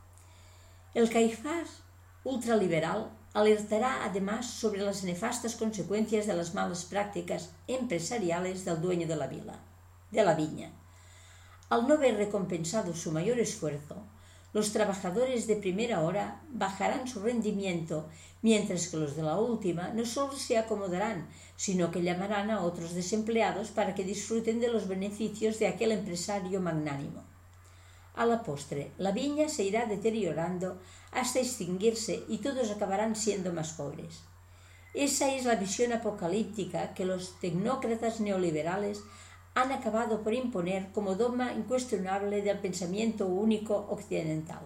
S1: El Caifás ultraliberal alertará además sobre las nefastas consecuencias de las malas prácticas empresariales del dueño de la, vila, de la viña. Al no ver recompensado su mayor esfuerzo, los trabajadores de primera hora bajarán su rendimiento, mientras que los de la última no solo se acomodarán, sino que llamarán a otros desempleados para que disfruten de los beneficios de aquel empresario magnánimo. A la postre, la viña se irá deteriorando hasta extinguirse y todos acabarán siendo más pobres. Esa es la visión apocalíptica que los tecnócratas neoliberales han acabado por imponer como dogma incuestionable del pensamiento único occidental.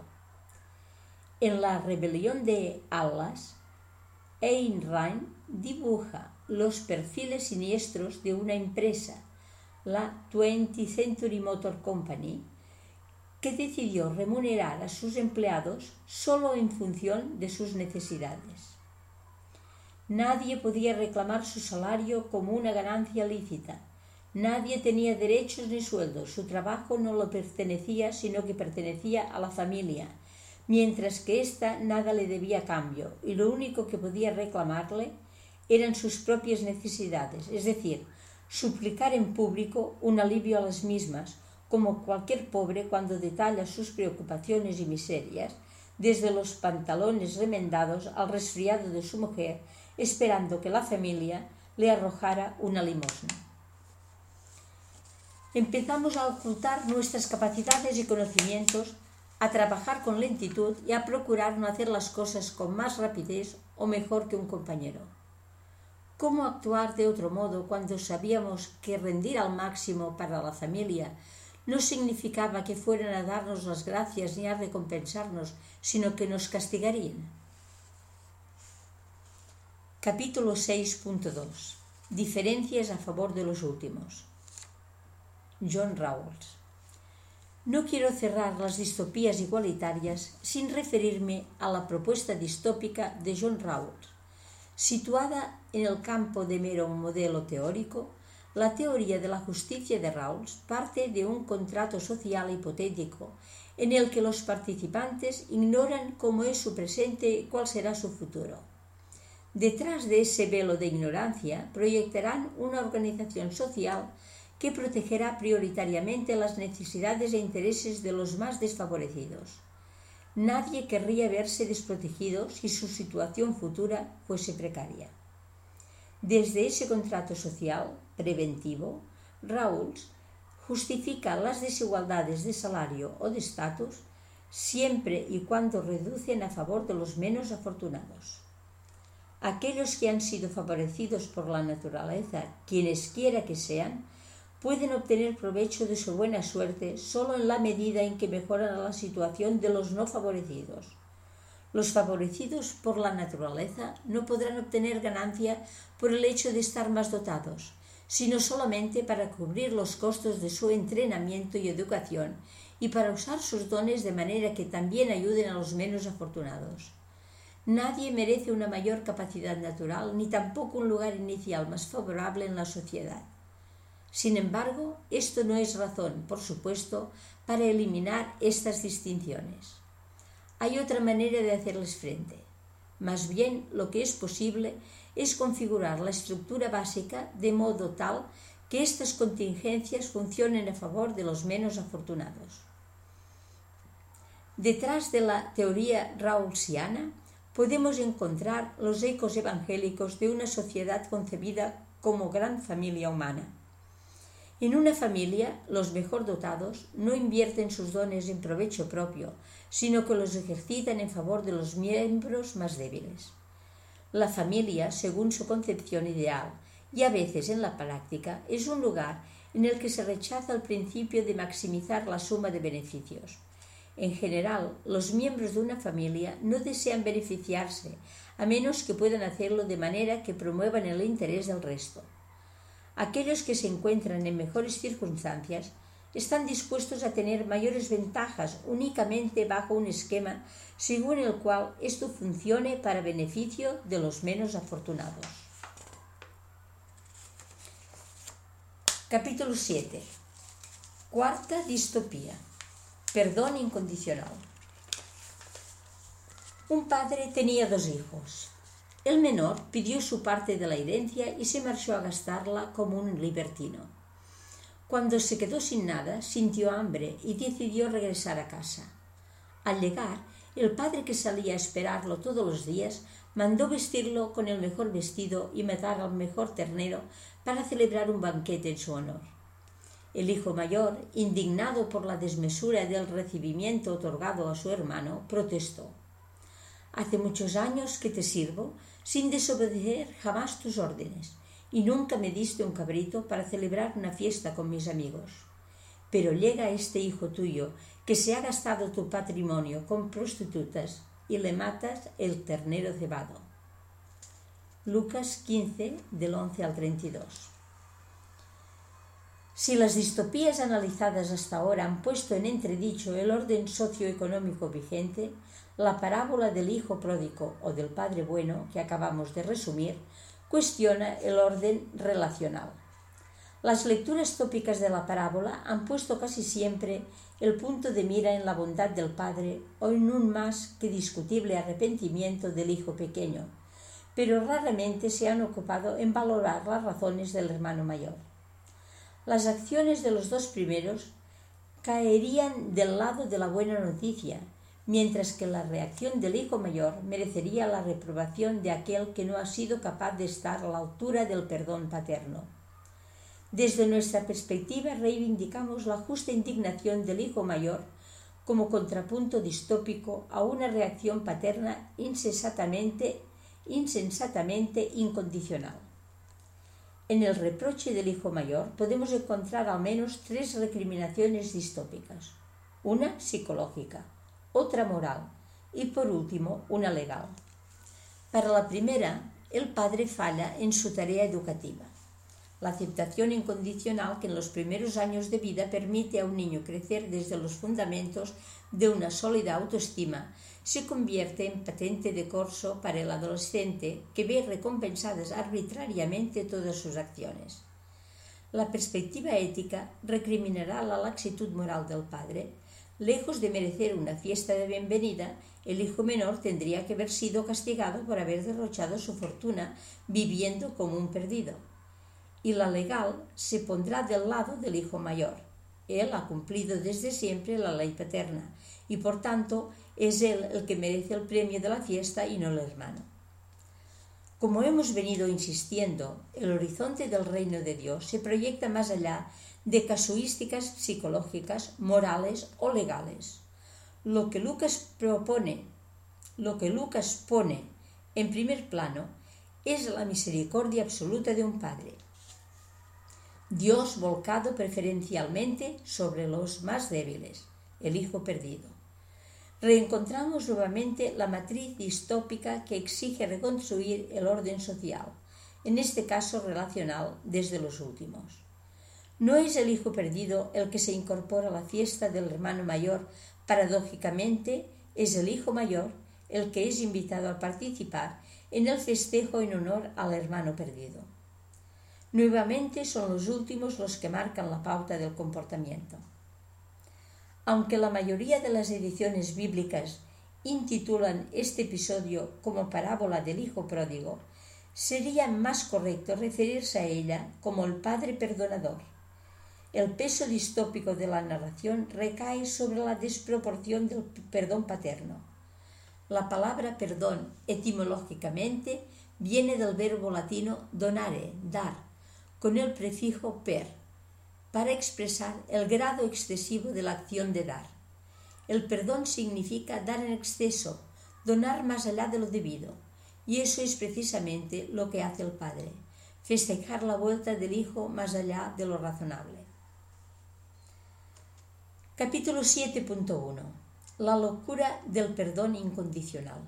S1: En La rebelión de Atlas, Ayn Rand dibuja los perfiles siniestros de una empresa, la twentieth Century Motor Company, que decidió remunerar a sus empleados solo en función de sus necesidades. Nadie podía reclamar su salario como una ganancia lícita. Nadie tenía derechos ni sueldos, su trabajo no lo pertenecía, sino que pertenecía a la familia, mientras que ésta nada le debía a cambio, y lo único que podía reclamarle eran sus propias necesidades, es decir, suplicar en público un alivio a las mismas, como cualquier pobre cuando detalla sus preocupaciones y miserias, desde los pantalones remendados al resfriado de su mujer, esperando que la familia le arrojara una limosna. Empezamos a ocultar nuestras capacidades y conocimientos, a trabajar con lentitud y a procurar no hacer las cosas con más rapidez o mejor que un compañero. ¿Cómo actuar de otro modo cuando sabíamos que rendir al máximo para la familia no significaba que fueran a darnos las gracias ni a recompensarnos, sino que nos castigarían? Capítulo seis punto dos. Diferencias a favor de los últimos. John Rawls. No quiero cerrar las distopías igualitarias sin referirme a la propuesta distópica de John Rawls. Situada en el campo de mero modelo teórico, la teoría de la justicia de Rawls parte de un contrato social hipotético en el que los participantes ignoran cómo es su presente y cuál será su futuro. Detrás de ese velo de ignorancia proyectarán una organización social que protegerá prioritariamente las necesidades e intereses de los más desfavorecidos. Nadie querría verse desprotegido si su situación futura fuese precaria. Desde ese contrato social preventivo, Rawls justifica las desigualdades de salario o de estatus siempre y cuando reducen a favor de los menos afortunados. Aquellos que han sido favorecidos por la naturaleza, quienes quiera que sean, pueden obtener provecho de su buena suerte solo en la medida en que mejoran la situación de los no favorecidos. Los favorecidos por la naturaleza no podrán obtener ganancia por el hecho de estar más dotados, sino solamente para cubrir los costos de su entrenamiento y educación y para usar sus dones de manera que también ayuden a los menos afortunados. Nadie merece una mayor capacidad natural ni tampoco un lugar inicial más favorable en la sociedad. Sin embargo, esto no es razón, por supuesto, para eliminar estas distinciones. Hay otra manera de hacerles frente. Más bien, lo que es posible es configurar la estructura básica de modo tal que estas contingencias funcionen a favor de los menos afortunados. Detrás de la teoría rawlsiana podemos encontrar los ecos evangélicos de una sociedad concebida como gran familia humana. En una familia, los mejor dotados no invierten sus dones en provecho propio, sino que los ejercitan en favor de los miembros más débiles. La familia, según su concepción ideal, y a veces en la práctica, es un lugar en el que se rechaza el principio de maximizar la suma de beneficios. En general, los miembros de una familia no desean beneficiarse, a menos que puedan hacerlo de manera que promuevan el interés del resto. Aquellos que se encuentran en mejores circunstancias están dispuestos a tener mayores ventajas únicamente bajo un esquema según el cual esto funcione para beneficio de los menos afortunados. Capítulo siete. Cuarta distopía. Perdón incondicional. Un padre tenía dos hijos. El menor pidió su parte de la herencia y se marchó a gastarla como un libertino. Cuando se quedó sin nada, sintió hambre y decidió regresar a casa. Al llegar, el padre, que salía a esperarlo todos los días, mandó vestirlo con el mejor vestido y matar al mejor ternero para celebrar un banquete en su honor. El hijo mayor, indignado por la desmesura del recibimiento otorgado a su hermano, protestó: «Hace muchos años que te sirvo sin desobedecer jamás tus órdenes, y nunca me diste un cabrito para celebrar una fiesta con mis amigos. Pero llega este hijo tuyo que se ha gastado tu patrimonio con prostitutas y le matas el ternero cebado». Lucas quince, del once al treinta y dos. Si las distopías analizadas hasta ahora han puesto en entredicho el orden socioeconómico vigente, la parábola del hijo pródigo o del padre bueno que acabamos de resumir cuestiona el orden relacional. Las lecturas tópicas de la parábola han puesto casi siempre el punto de mira en la bondad del padre o en un más que discutible arrepentimiento del hijo pequeño, pero raramente se han ocupado en valorar las razones del hermano mayor. Las acciones de los dos primeros caerían del lado de la buena noticia, mientras que la reacción del hijo mayor merecería la reprobación de aquel que no ha sido capaz de estar a la altura del perdón paterno. Desde nuestra perspectiva reivindicamos la justa indignación del hijo mayor como contrapunto distópico a una reacción paterna insensatamente, insensatamente incondicional. En el reproche del hijo mayor podemos encontrar al menos tres recriminaciones distópicas: una psicológica, otra moral y, por último, una legal. Para la primera, el padre falla en su tarea educativa. La aceptación incondicional que en los primeros años de vida permite a un niño crecer desde los fundamentos de una sólida autoestima se convierte en patente de corso para el adolescente, que ve recompensadas arbitrariamente todas sus acciones. La perspectiva ética recriminará la laxitud moral del padre. Lejos de merecer una fiesta de bienvenida, el hijo menor tendría que haber sido castigado por haber derrochado su fortuna viviendo como un perdido. Y la legal se pondrá del lado del hijo mayor. Él ha cumplido desde siempre la ley paterna y, por tanto, es él el que merece el premio de la fiesta y no el hermano. Como hemos venido insistiendo, el horizonte del reino de Dios se proyecta más allá de casuísticas psicológicas, morales o legales. Lo que Lucas propone, lo que Lucas pone en primer plano es la misericordia absoluta de un padre. Dios volcado preferencialmente sobre los más débiles, el hijo perdido. Reencontramos nuevamente la matriz distópica que exige reconstruir el orden social, en este caso relacional, desde los últimos. No es el hijo perdido el que se incorpora a la fiesta del hermano mayor, paradójicamente es el hijo mayor el que es invitado a participar en el festejo en honor al hermano perdido. Nuevamente son los últimos los que marcan la pauta del comportamiento. Aunque la mayoría de las ediciones bíblicas intitulan este episodio como parábola del hijo pródigo, sería más correcto referirse a ella como el padre perdonador. El peso distópico de la narración recae sobre la desproporción del perdón paterno. La palabra perdón etimológicamente viene del verbo latino donare, dar, con el prefijo per, para expresar el grado excesivo de la acción de dar. El perdón significa dar en exceso, donar más allá de lo debido, y eso es precisamente lo que hace el Padre, festejar la vuelta del Hijo más allá de lo razonable. Capítulo siete punto uno. La locura del perdón incondicional.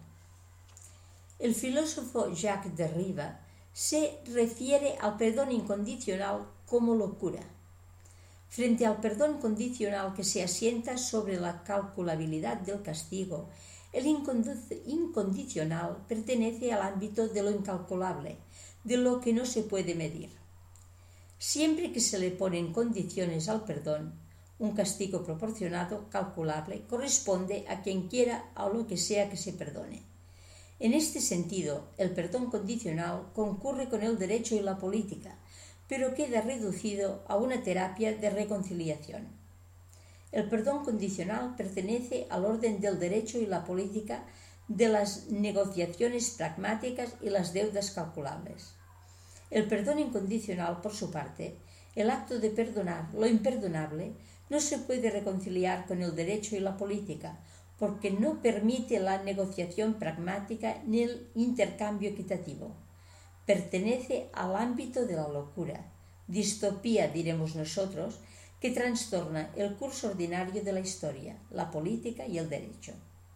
S1: El filósofo Jacques Derrida se refiere al perdón incondicional como locura. Frente al perdón condicional que se asienta sobre la calculabilidad del castigo, el incondicional pertenece al ámbito de lo incalculable, de lo que no se puede medir. Siempre que se le ponen condiciones al perdón, un castigo proporcionado, calculable, corresponde a quien quiera o lo que sea que se perdone. En este sentido, el perdón condicional concurre con el derecho y la política, pero queda reducido a una terapia de reconciliación. El perdón condicional pertenece al orden del derecho y la política, de las negociaciones pragmáticas y las deudas calculables. El perdón incondicional, por su parte, el acto de perdonar lo imperdonable, no se puede reconciliar con el derecho y la política, porque no permite la negociación pragmática ni el intercambio equitativo. Pertenece al ámbito de la locura, distopía, diremos nosotros, que trastorna el curso ordinario de la historia, la política y el derecho.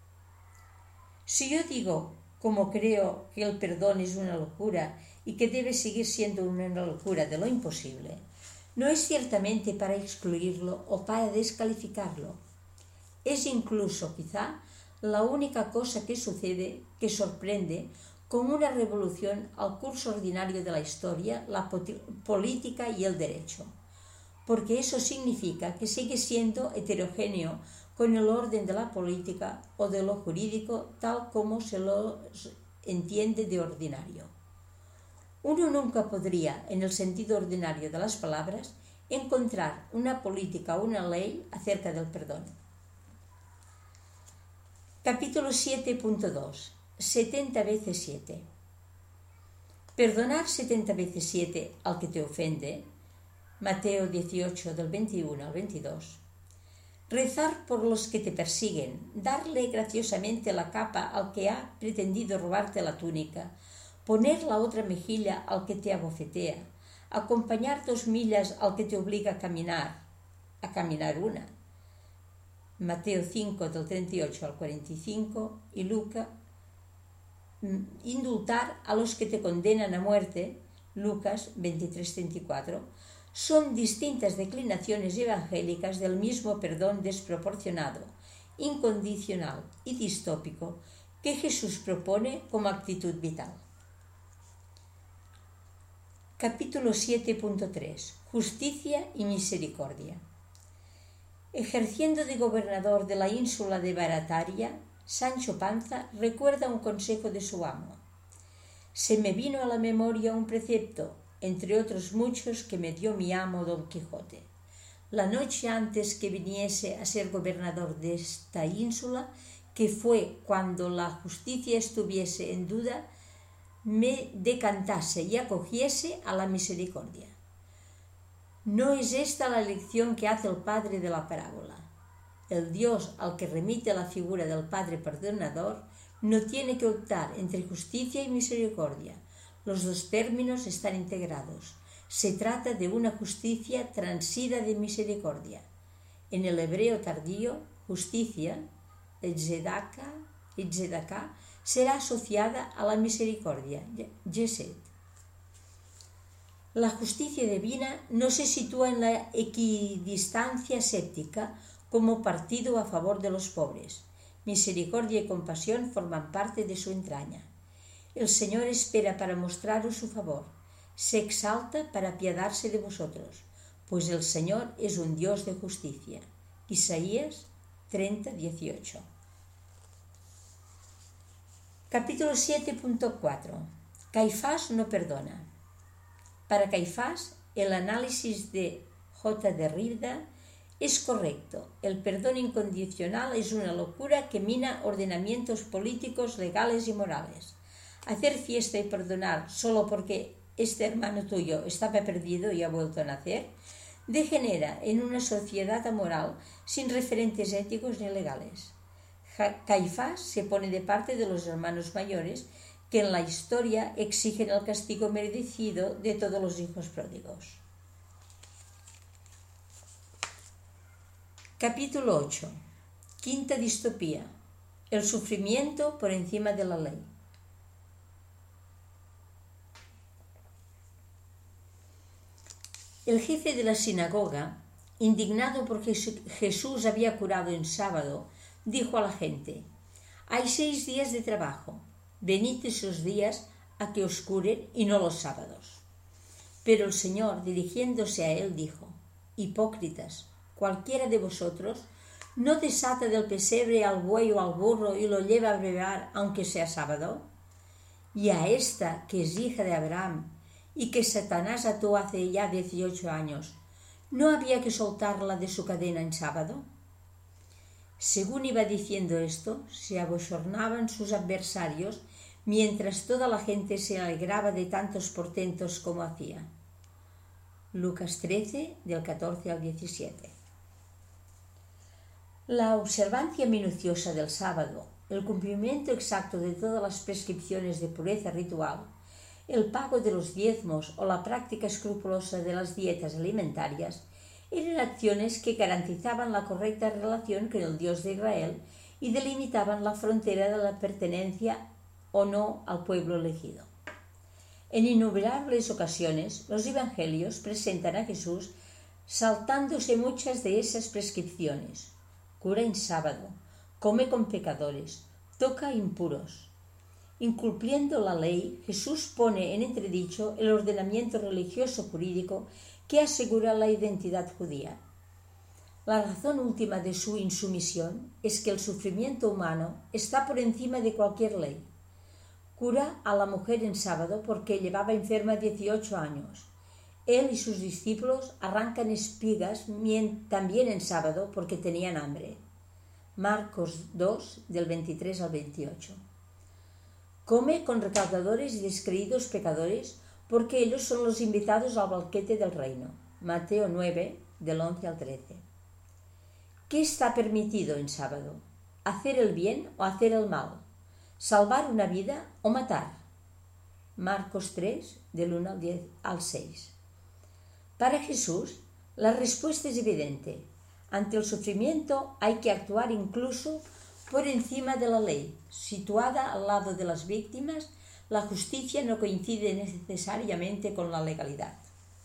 S1: Si yo digo, como creo, que el perdón es una locura y que debe seguir siendo una locura de lo imposible, no es ciertamente para excluirlo o para descalificarlo. Es incluso, quizá, la única cosa que sucede, que sorprende, con una revolución al curso ordinario de la historia, la política y el derecho, porque eso significa que sigue siendo heterogéneo con el orden de la política o de lo jurídico tal como se lo entiende de ordinario. Uno nunca podría, en el sentido ordinario de las palabras, encontrar una política o una ley acerca del perdón. Capítulo siete punto dos. setenta veces siete. Perdonar setenta veces siete al que te ofende, Mateo dieciocho del veintiuno al veintidós. Rezar por los que te persiguen, darle graciosamente la capa al que ha pretendido robarte la túnica, poner la otra mejilla al que te abofetea, acompañar dos millas al que te obliga a caminar, a caminar una. Mateo cinco del treinta y ocho al cuarenta y cinco y Lucas. Indultar a los que te condenan a muerte, Lucas veintitrés treinta y cuatro, son distintas declinaciones evangélicas del mismo perdón desproporcionado, incondicional y distópico que Jesús propone como actitud vital. Capítulo siete punto tres. Justicia y misericordia. Ejerciendo de gobernador de la ínsula de Barataria, Sancho Panza recuerda un consejo de su amo. Se me vino a la memoria un precepto, entre otros muchos, que me dio mi amo Don Quijote. La noche antes que viniese a ser gobernador de esta ínsula, que fue cuando la justicia estuviese en duda, me decantase y acogiese a la misericordia. No es esta la lección que hace el padre de la parábola. El Dios al que remite la figura del Padre Perdonador no tiene que optar entre justicia y misericordia. Los dos términos están integrados. Se trata de una justicia transida de misericordia. En el hebreo tardío, justicia, tzedaka, tzedaka, será asociada a la misericordia, Gesed. La justicia divina no se sitúa en la equidistancia séptica como partido a favor de los pobres. Misericordia y compasión forman parte de su entraña. El Señor espera para mostraros su favor. Se exalta para apiadarse de vosotros, pues el Señor es un Dios de justicia. Isaías treinta, dieciocho. Capítulo siete punto cuatro. Caifás no perdona. Para Caifás, el análisis de J. Derrida Es correcto, el perdón incondicional es una locura que mina ordenamientos políticos, legales y morales. Hacer fiesta y perdonar solo porque este hermano tuyo estaba perdido y ha vuelto a nacer, degenera en una sociedad amoral sin referentes éticos ni legales. Caifás se pone de parte de los hermanos mayores que en la historia exigen el castigo merecido de todos los hijos pródigos. Capítulo ocho. Quinta distopía. El sufrimiento por encima de la ley. El jefe de la sinagoga, indignado porque Jesús había curado en sábado, dijo a la gente: «Hay seis días de trabajo, venid esos días a que os curen y no los sábados». Pero el Señor, dirigiéndose a él, dijo: «Hipócritas, cualquiera de vosotros no desata del pesebre al buey o al burro y lo lleva a brevar aunque sea sábado. Y a esta, que es hija de Abraham y que Satanás ató hace ya dieciocho años, ¿no había que soltarla de su cadena en sábado?». Según iba diciendo esto, se abochornaban sus adversarios, mientras toda la gente se alegraba de tantos portentos como hacía. Lucas trece, del catorce al diecisiete. La observancia minuciosa del sábado, el cumplimiento exacto de todas las prescripciones de pureza ritual, el pago de los diezmos o la práctica escrupulosa de las dietas alimentarias eran acciones que garantizaban la correcta relación con el Dios de Israel y delimitaban la frontera de la pertenencia o no al pueblo elegido. En innumerables ocasiones, los evangelios presentan a Jesús saltándose muchas de esas prescripciones. Cura en sábado, come con pecadores, toca a impuros. Incumpliendo la ley, Jesús pone en entredicho el ordenamiento religioso jurídico que asegura la identidad judía. La razón última de su insumisión es que el sufrimiento humano está por encima de cualquier ley. Cura a la mujer en sábado porque llevaba enferma dieciocho años. Él y sus discípulos arrancan espigas también en sábado porque tenían hambre. Marcos dos, del veintitrés al veintiocho. Come con recaudadores y descreídos pecadores porque ellos son los invitados al banquete del reino. Mateo nueve, del once al trece. ¿Qué está permitido en sábado? ¿Hacer el bien o hacer el mal? ¿Salvar una vida o matar? Marcos tres, del uno al seis. Para Jesús, la respuesta es evidente. Ante el sufrimiento hay que actuar incluso por encima de la ley. Situada al lado de las víctimas, la justicia no coincide necesariamente con la legalidad.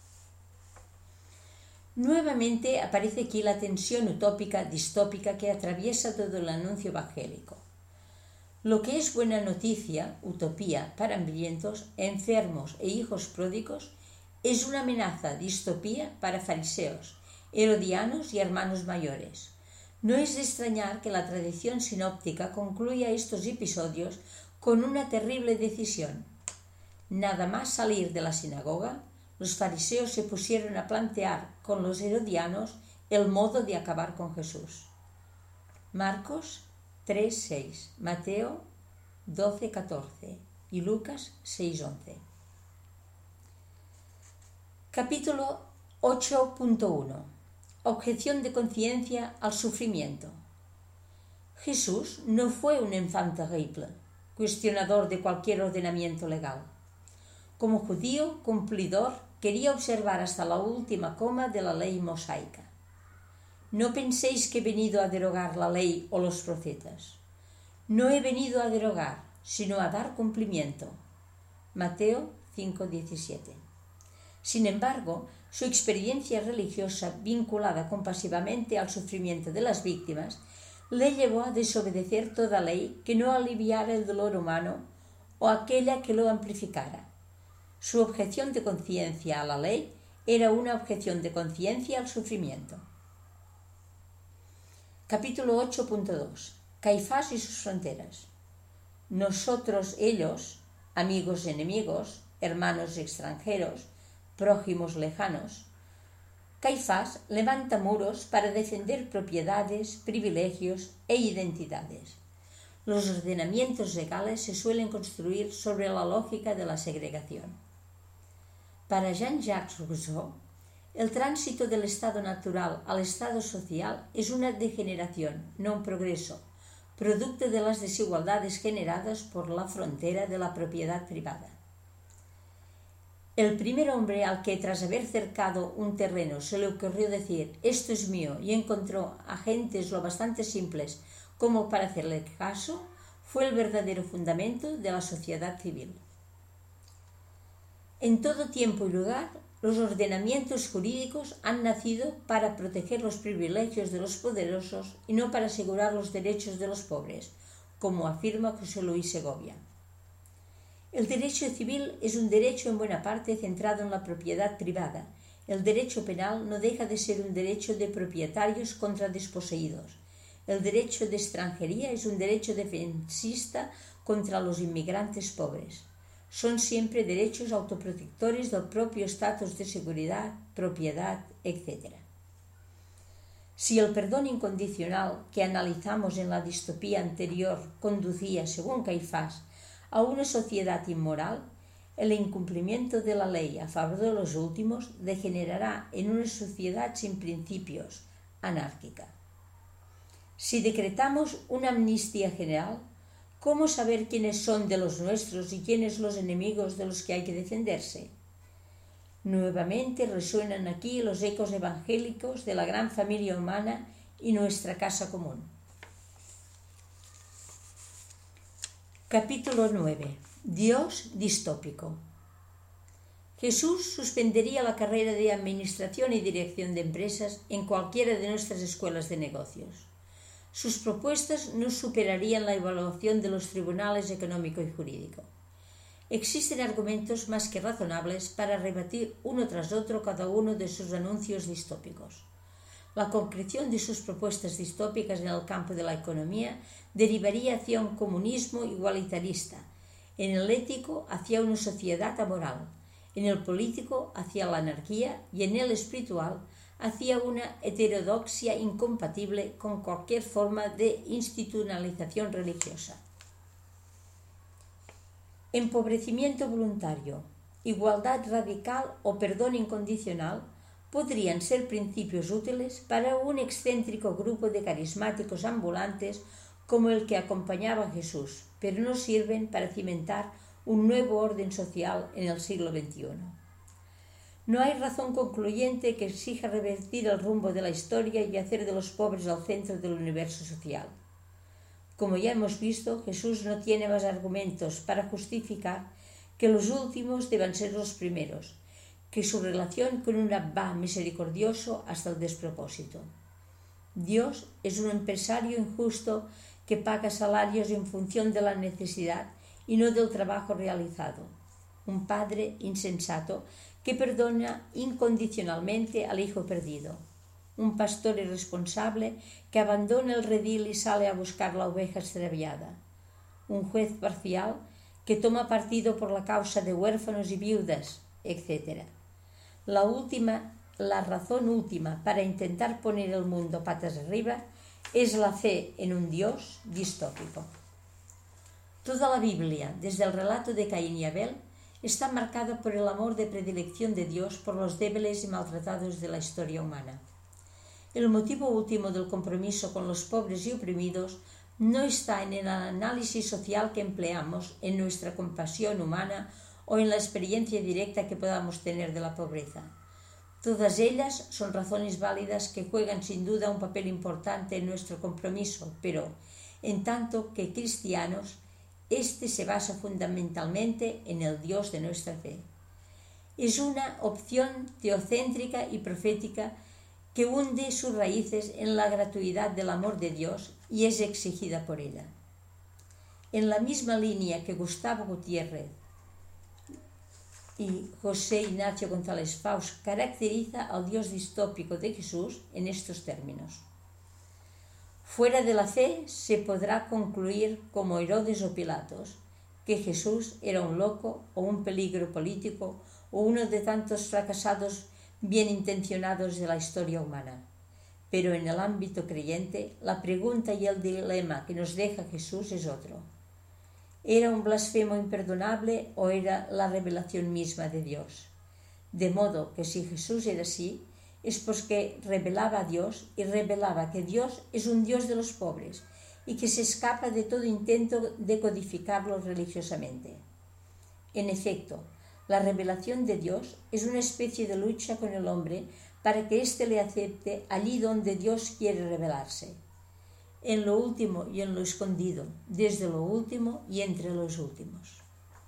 S1: Nuevamente aparece aquí la tensión utópica, distópica que atraviesa todo el anuncio evangélico. Lo que es buena noticia, utopía, para hambrientos, enfermos e hijos pródigos, es una amenaza, distopía, para fariseos, herodianos y hermanos mayores. No es de extrañar que la tradición sinóptica concluya estos episodios con una terrible decisión. Nada más salir de la sinagoga, los fariseos se pusieron a plantear con los herodianos el modo de acabar con Jesús. Marcos tres, seis, Mateo doce, catorce y Lucas seis, once. Capítulo ocho punto uno. Objeción de conciencia al sufrimiento. Jesús no fue un enfant terrible, cuestionador de cualquier ordenamiento legal. Como judío cumplidor, quería observar hasta la última coma de la ley mosaica. No penséis que he venido a derogar la ley o los profetas. No he venido a derogar, sino a dar cumplimiento. Mateo cinco, diecisiete. Sin embargo, su experiencia religiosa vinculada compasivamente al sufrimiento de las víctimas le llevó a desobedecer toda ley que no aliviara el dolor humano o aquella que lo amplificara. Su objeción de conciencia a la ley era una objeción de conciencia al sufrimiento. Capítulo ocho punto dos. Caifás y sus fronteras. Nosotros, ellos, amigos enemigos, hermanos extranjeros, prójimos lejanos, Caifás levanta muros para defender propiedades, privilegios e identidades. Los ordenamientos legales se suelen construir sobre la lógica de la segregación. Para Jean-Jacques Rousseau, el tránsito del estado natural al estado social es una degeneración, no un progreso, producto de las desigualdades generadas por la frontera de la propiedad privada. El primer hombre al que tras haber cercado un terreno se le ocurrió decir «esto es mío» y encontró agentes lo bastante simples como para hacerle caso, fue el verdadero fundamento de la sociedad civil. En todo tiempo y lugar, los ordenamientos jurídicos han nacido para proteger los privilegios de los poderosos y no para asegurar los derechos de los pobres, como afirma José Luis Segovia. El derecho civil es un derecho en buena parte centrado en la propiedad privada. El derecho penal no deja de ser un derecho de propietarios contra desposeídos. El derecho de extranjería es un derecho defensista contra los inmigrantes pobres. Son siempre derechos autoprotectores del propio estatus de seguridad, propiedad, etcétera. Si el perdón incondicional que analizamos en la distopía anterior conducía, según Caifás, a una sociedad inmoral, el incumplimiento de la ley a favor de los últimos degenerará en una sociedad sin principios, anárquica. Si decretamos una amnistía general, ¿cómo saber quiénes son de los nuestros y quiénes los enemigos de los que hay que defenderse? Nuevamente resuenan aquí los ecos evangélicos de la gran familia humana y nuestra casa común. Capítulo nueve. Dios distópico. Jesús suspendería la carrera de Administración y Dirección de Empresas en cualquiera de nuestras escuelas de negocios. Sus propuestas no superarían la evaluación de los tribunales económico y jurídico. Existen argumentos más que razonables para rebatir uno tras otro cada uno de sus anuncios distópicos. La concreción de sus propuestas distópicas en el campo de la economía derivaría hacia un comunismo igualitarista, en el ético hacia una sociedad amoral, en el político hacia la anarquía y en el espiritual hacia una heterodoxia incompatible con cualquier forma de institucionalización religiosa. Empobrecimiento voluntario, igualdad radical o perdón incondicional podrían ser principios útiles para un excéntrico grupo de carismáticos ambulantes como el que acompañaba a Jesús, pero no sirven para cimentar un nuevo orden social en el siglo veintiuno. No hay razón concluyente que exija revertir el rumbo de la historia y hacer de los pobres el centro del universo social. Como ya hemos visto, Jesús no tiene más argumentos para justificar que los últimos deban ser los primeros, que su relación con un Abba misericordioso hasta el despropósito. Dios es un empresario injusto que paga salarios en función de la necesidad y no del trabajo realizado. Un padre insensato que perdona incondicionalmente al hijo perdido. Un pastor irresponsable que abandona el redil y sale a buscar la oveja extraviada. Un juez parcial que toma partido por la causa de huérfanos y viudas, etcétera. La última, la razón última para intentar poner el mundo patas arriba es la fe en un Dios distópico. Toda la Biblia, desde el relato de Caín y Abel, está marcada por el amor de predilección de Dios por los débiles y maltratados de la historia humana. El motivo último del compromiso con los pobres y oprimidos no está en el análisis social que empleamos, en nuestra compasión humana o en la experiencia directa que podamos tener de la pobreza. Todas ellas son razones válidas que juegan sin duda un papel importante en nuestro compromiso, pero, en tanto que cristianos, este se basa fundamentalmente en el Dios de nuestra fe. Es una opción teocéntrica y profética que hunde sus raíces en la gratuidad del amor de Dios y es exigida por ella. En la misma línea que Gustavo Gutiérrez y José Ignacio González Faust caracteriza al Dios distópico de Jesús en estos términos. Fuera de la fe se podrá concluir, como Herodes o Pilatos, que Jesús era un loco o un peligro político o uno de tantos fracasados bien intencionados de la historia humana. Pero en el ámbito creyente, la pregunta y el dilema que nos deja Jesús es otro. ¿Era un blasfemo imperdonable o era la revelación misma de Dios? De modo que si Jesús era así, es porque revelaba a Dios y revelaba que Dios es un Dios de los pobres y que se escapa de todo intento de codificarlo religiosamente. En efecto, la revelación de Dios es una especie de lucha con el hombre para que éste le acepte allí donde Dios quiere revelarse, en lo último y en lo escondido, desde lo último y entre los últimos.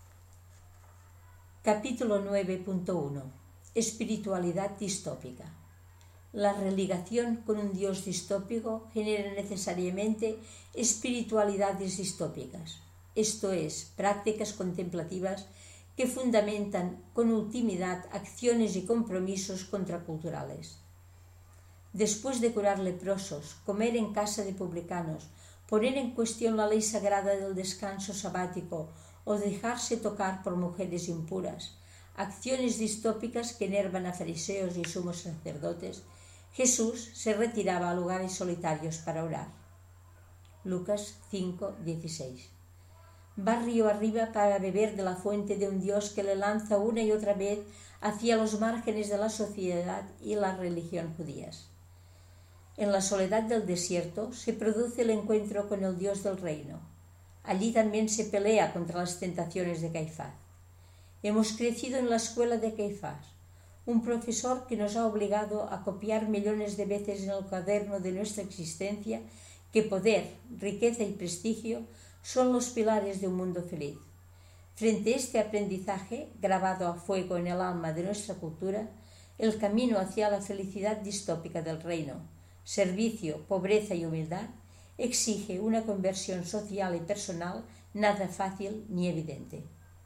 S1: Capítulo nueve punto uno. Espiritualidad distópica. La religación con un Dios distópico genera necesariamente espiritualidades distópicas, esto es, prácticas contemplativas que fundamentan con ultimidad acciones y compromisos contraculturales. Después de curar leprosos, comer en casa de publicanos, poner en cuestión la ley sagrada del descanso sabático o dejarse tocar por mujeres impuras, acciones distópicas que enervan a fariseos y sumos sacerdotes, Jesús se retiraba a lugares solitarios para orar. Lucas cinco dieciséis. Va río arriba para beber de la fuente de un Dios que le lanza una y otra vez hacia los márgenes de la sociedad y la religión judías. En la soledad del desierto se produce el encuentro con el Dios del reino. Allí también se pelea contra las tentaciones de Caifás. Hemos crecido en la escuela de Caifás, un profesor que nos ha obligado a copiar millones de veces en el cuaderno de nuestra existencia que poder, riqueza y prestigio son los pilares de un mundo feliz. Frente a este aprendizaje, grabado a fuego en el alma de nuestra cultura, el camino hacia la felicidad distópica del reino, servicio, pobreza y humildad, exige una conversión social y personal nada fácil ni evidente.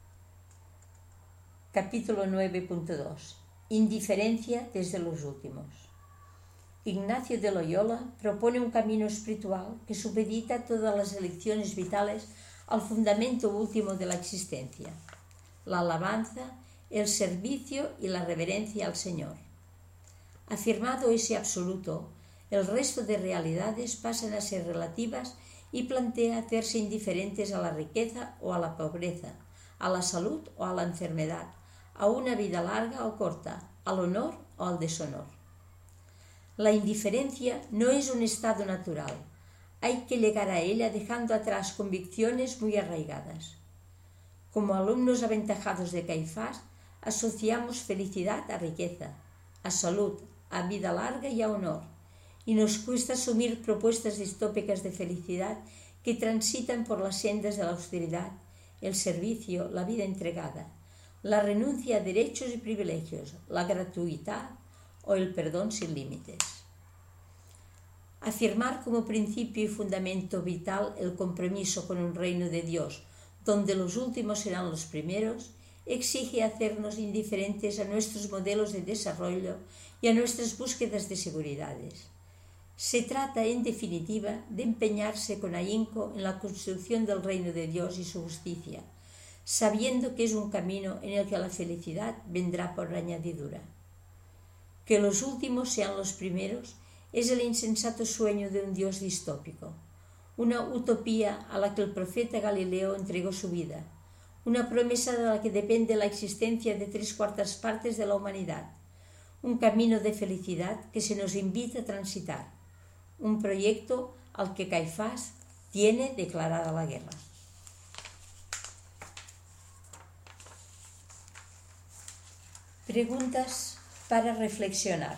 S1: Capítulo nueve punto dos. Indiferencia desde los últimos. Ignacio de Loyola propone un camino espiritual que supedita todas las elecciones vitales al fundamento último de la existencia, la alabanza, el servicio y la reverencia al Señor. Afirmado ese absoluto, el resto de realidades pasan a ser relativas y plantea hacerse indiferentes a la riqueza o a la pobreza, a la salud o a la enfermedad, a una vida larga o corta, al honor o al deshonor. La indiferencia no es un estado natural. Hay que llegar a ella dejando atrás convicciones muy arraigadas. Como alumnos aventajados de Caifás, asociamos felicidad a riqueza, a salud, a vida larga y a honor, y nos cuesta asumir propuestas distópicas de felicidad que transitan por las sendas de la austeridad, el servicio, la vida entregada, la renuncia a derechos y privilegios, la gratuidad o el perdón sin límites. Afirmar como principio y fundamento vital el compromiso con un reino de Dios, donde los últimos serán los primeros, exige hacernos indiferentes a nuestros modelos de desarrollo y a nuestras búsquedas de seguridades. Se trata, en definitiva, de empeñarse con ahínco en la construcción del reino de Dios y su justicia, sabiendo que es un camino en el que la felicidad vendrá por añadidura. Que los últimos sean los primeros es el insensato sueño de un Dios distópico, una utopía a la que el profeta Galileo entregó su vida, una promesa de la que depende la existencia de tres cuartas partes de la humanidad, un camino de felicidad que se nos invita a transitar, un proyecto al que Caifás tiene declarada la guerra. Preguntas para reflexionar.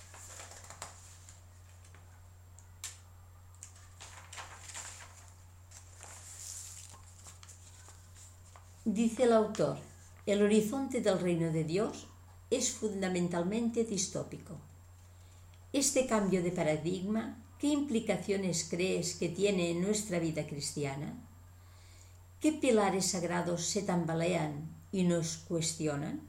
S1: Dice el autor, el horizonte del reino de Dios es fundamentalmente distópico. Este cambio de paradigma, ¿qué implicaciones crees que tiene en nuestra vida cristiana? ¿Qué pilares sagrados se tambalean y nos cuestionan?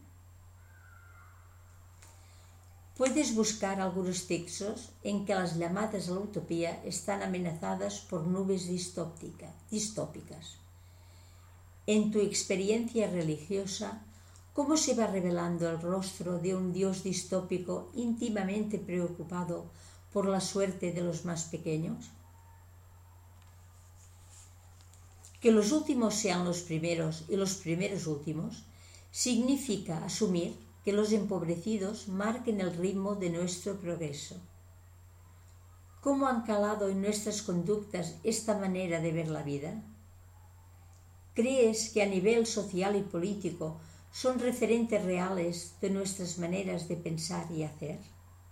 S1: Puedes buscar algunos textos en que las llamadas a la utopía están amenazadas por nubes distópicas. En tu experiencia religiosa, ¿Cómo se va revelando el rostro de un Dios distópico íntimamente preocupado por la suerte de los más pequeños? Que los últimos sean los primeros y los primeros últimos significa asumir que los empobrecidos marquen el ritmo de nuestro progreso. ¿Cómo han calado en nuestras conductas esta manera de ver la vida? ¿Crees que a nivel social y político son referentes reales de nuestras maneras de pensar y hacer?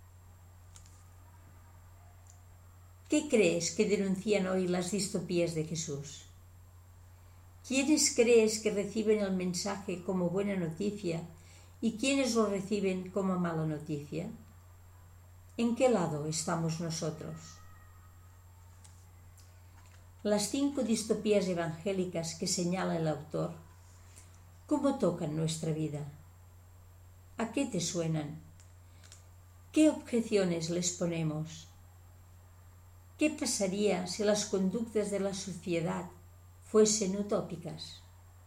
S1: ¿Qué crees que denuncian hoy las distopías de Jesús? ¿Quiénes crees que reciben el mensaje como buena noticia y quiénes lo reciben como mala noticia? ¿En qué lado estamos nosotros? Las cinco distopías evangélicas que señala el autor, ¿cómo tocan nuestra vida? ¿A qué te suenan? ¿Qué objeciones les ponemos? ¿Qué pasaría si las conductas de la sociedad fuesen utópicas?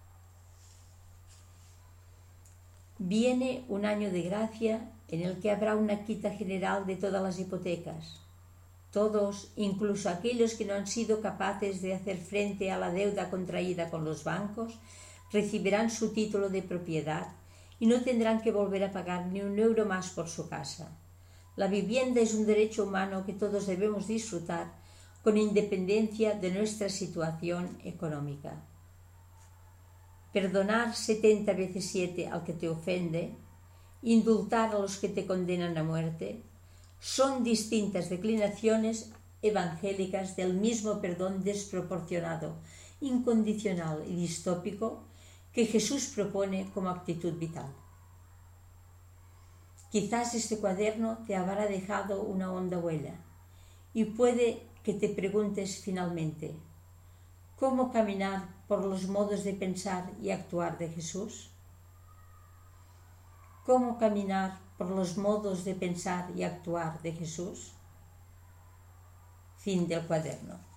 S1: Viene un año de gracia en el que habrá una quita general de todas las hipotecas. Todos, incluso aquellos que no han sido capaces de hacer frente a la deuda contraída con los bancos, recibirán su título de propiedad y no tendrán que volver a pagar ni un euro más por su casa. La vivienda es un derecho humano que todos debemos disfrutar con independencia de nuestra situación económica. Perdonar setenta veces siete al que te ofende, indultar a los que te condenan a muerte, son distintas declinaciones evangélicas del mismo perdón desproporcionado, incondicional y distópico que Jesús propone como actitud vital. Quizás este cuaderno te habrá dejado una honda huella y puede que te preguntes finalmente, ¿cómo caminar por los modos de pensar y actuar de Jesús? ¿Cómo caminar por los modos de pensar y actuar de Jesús? Fin del cuaderno.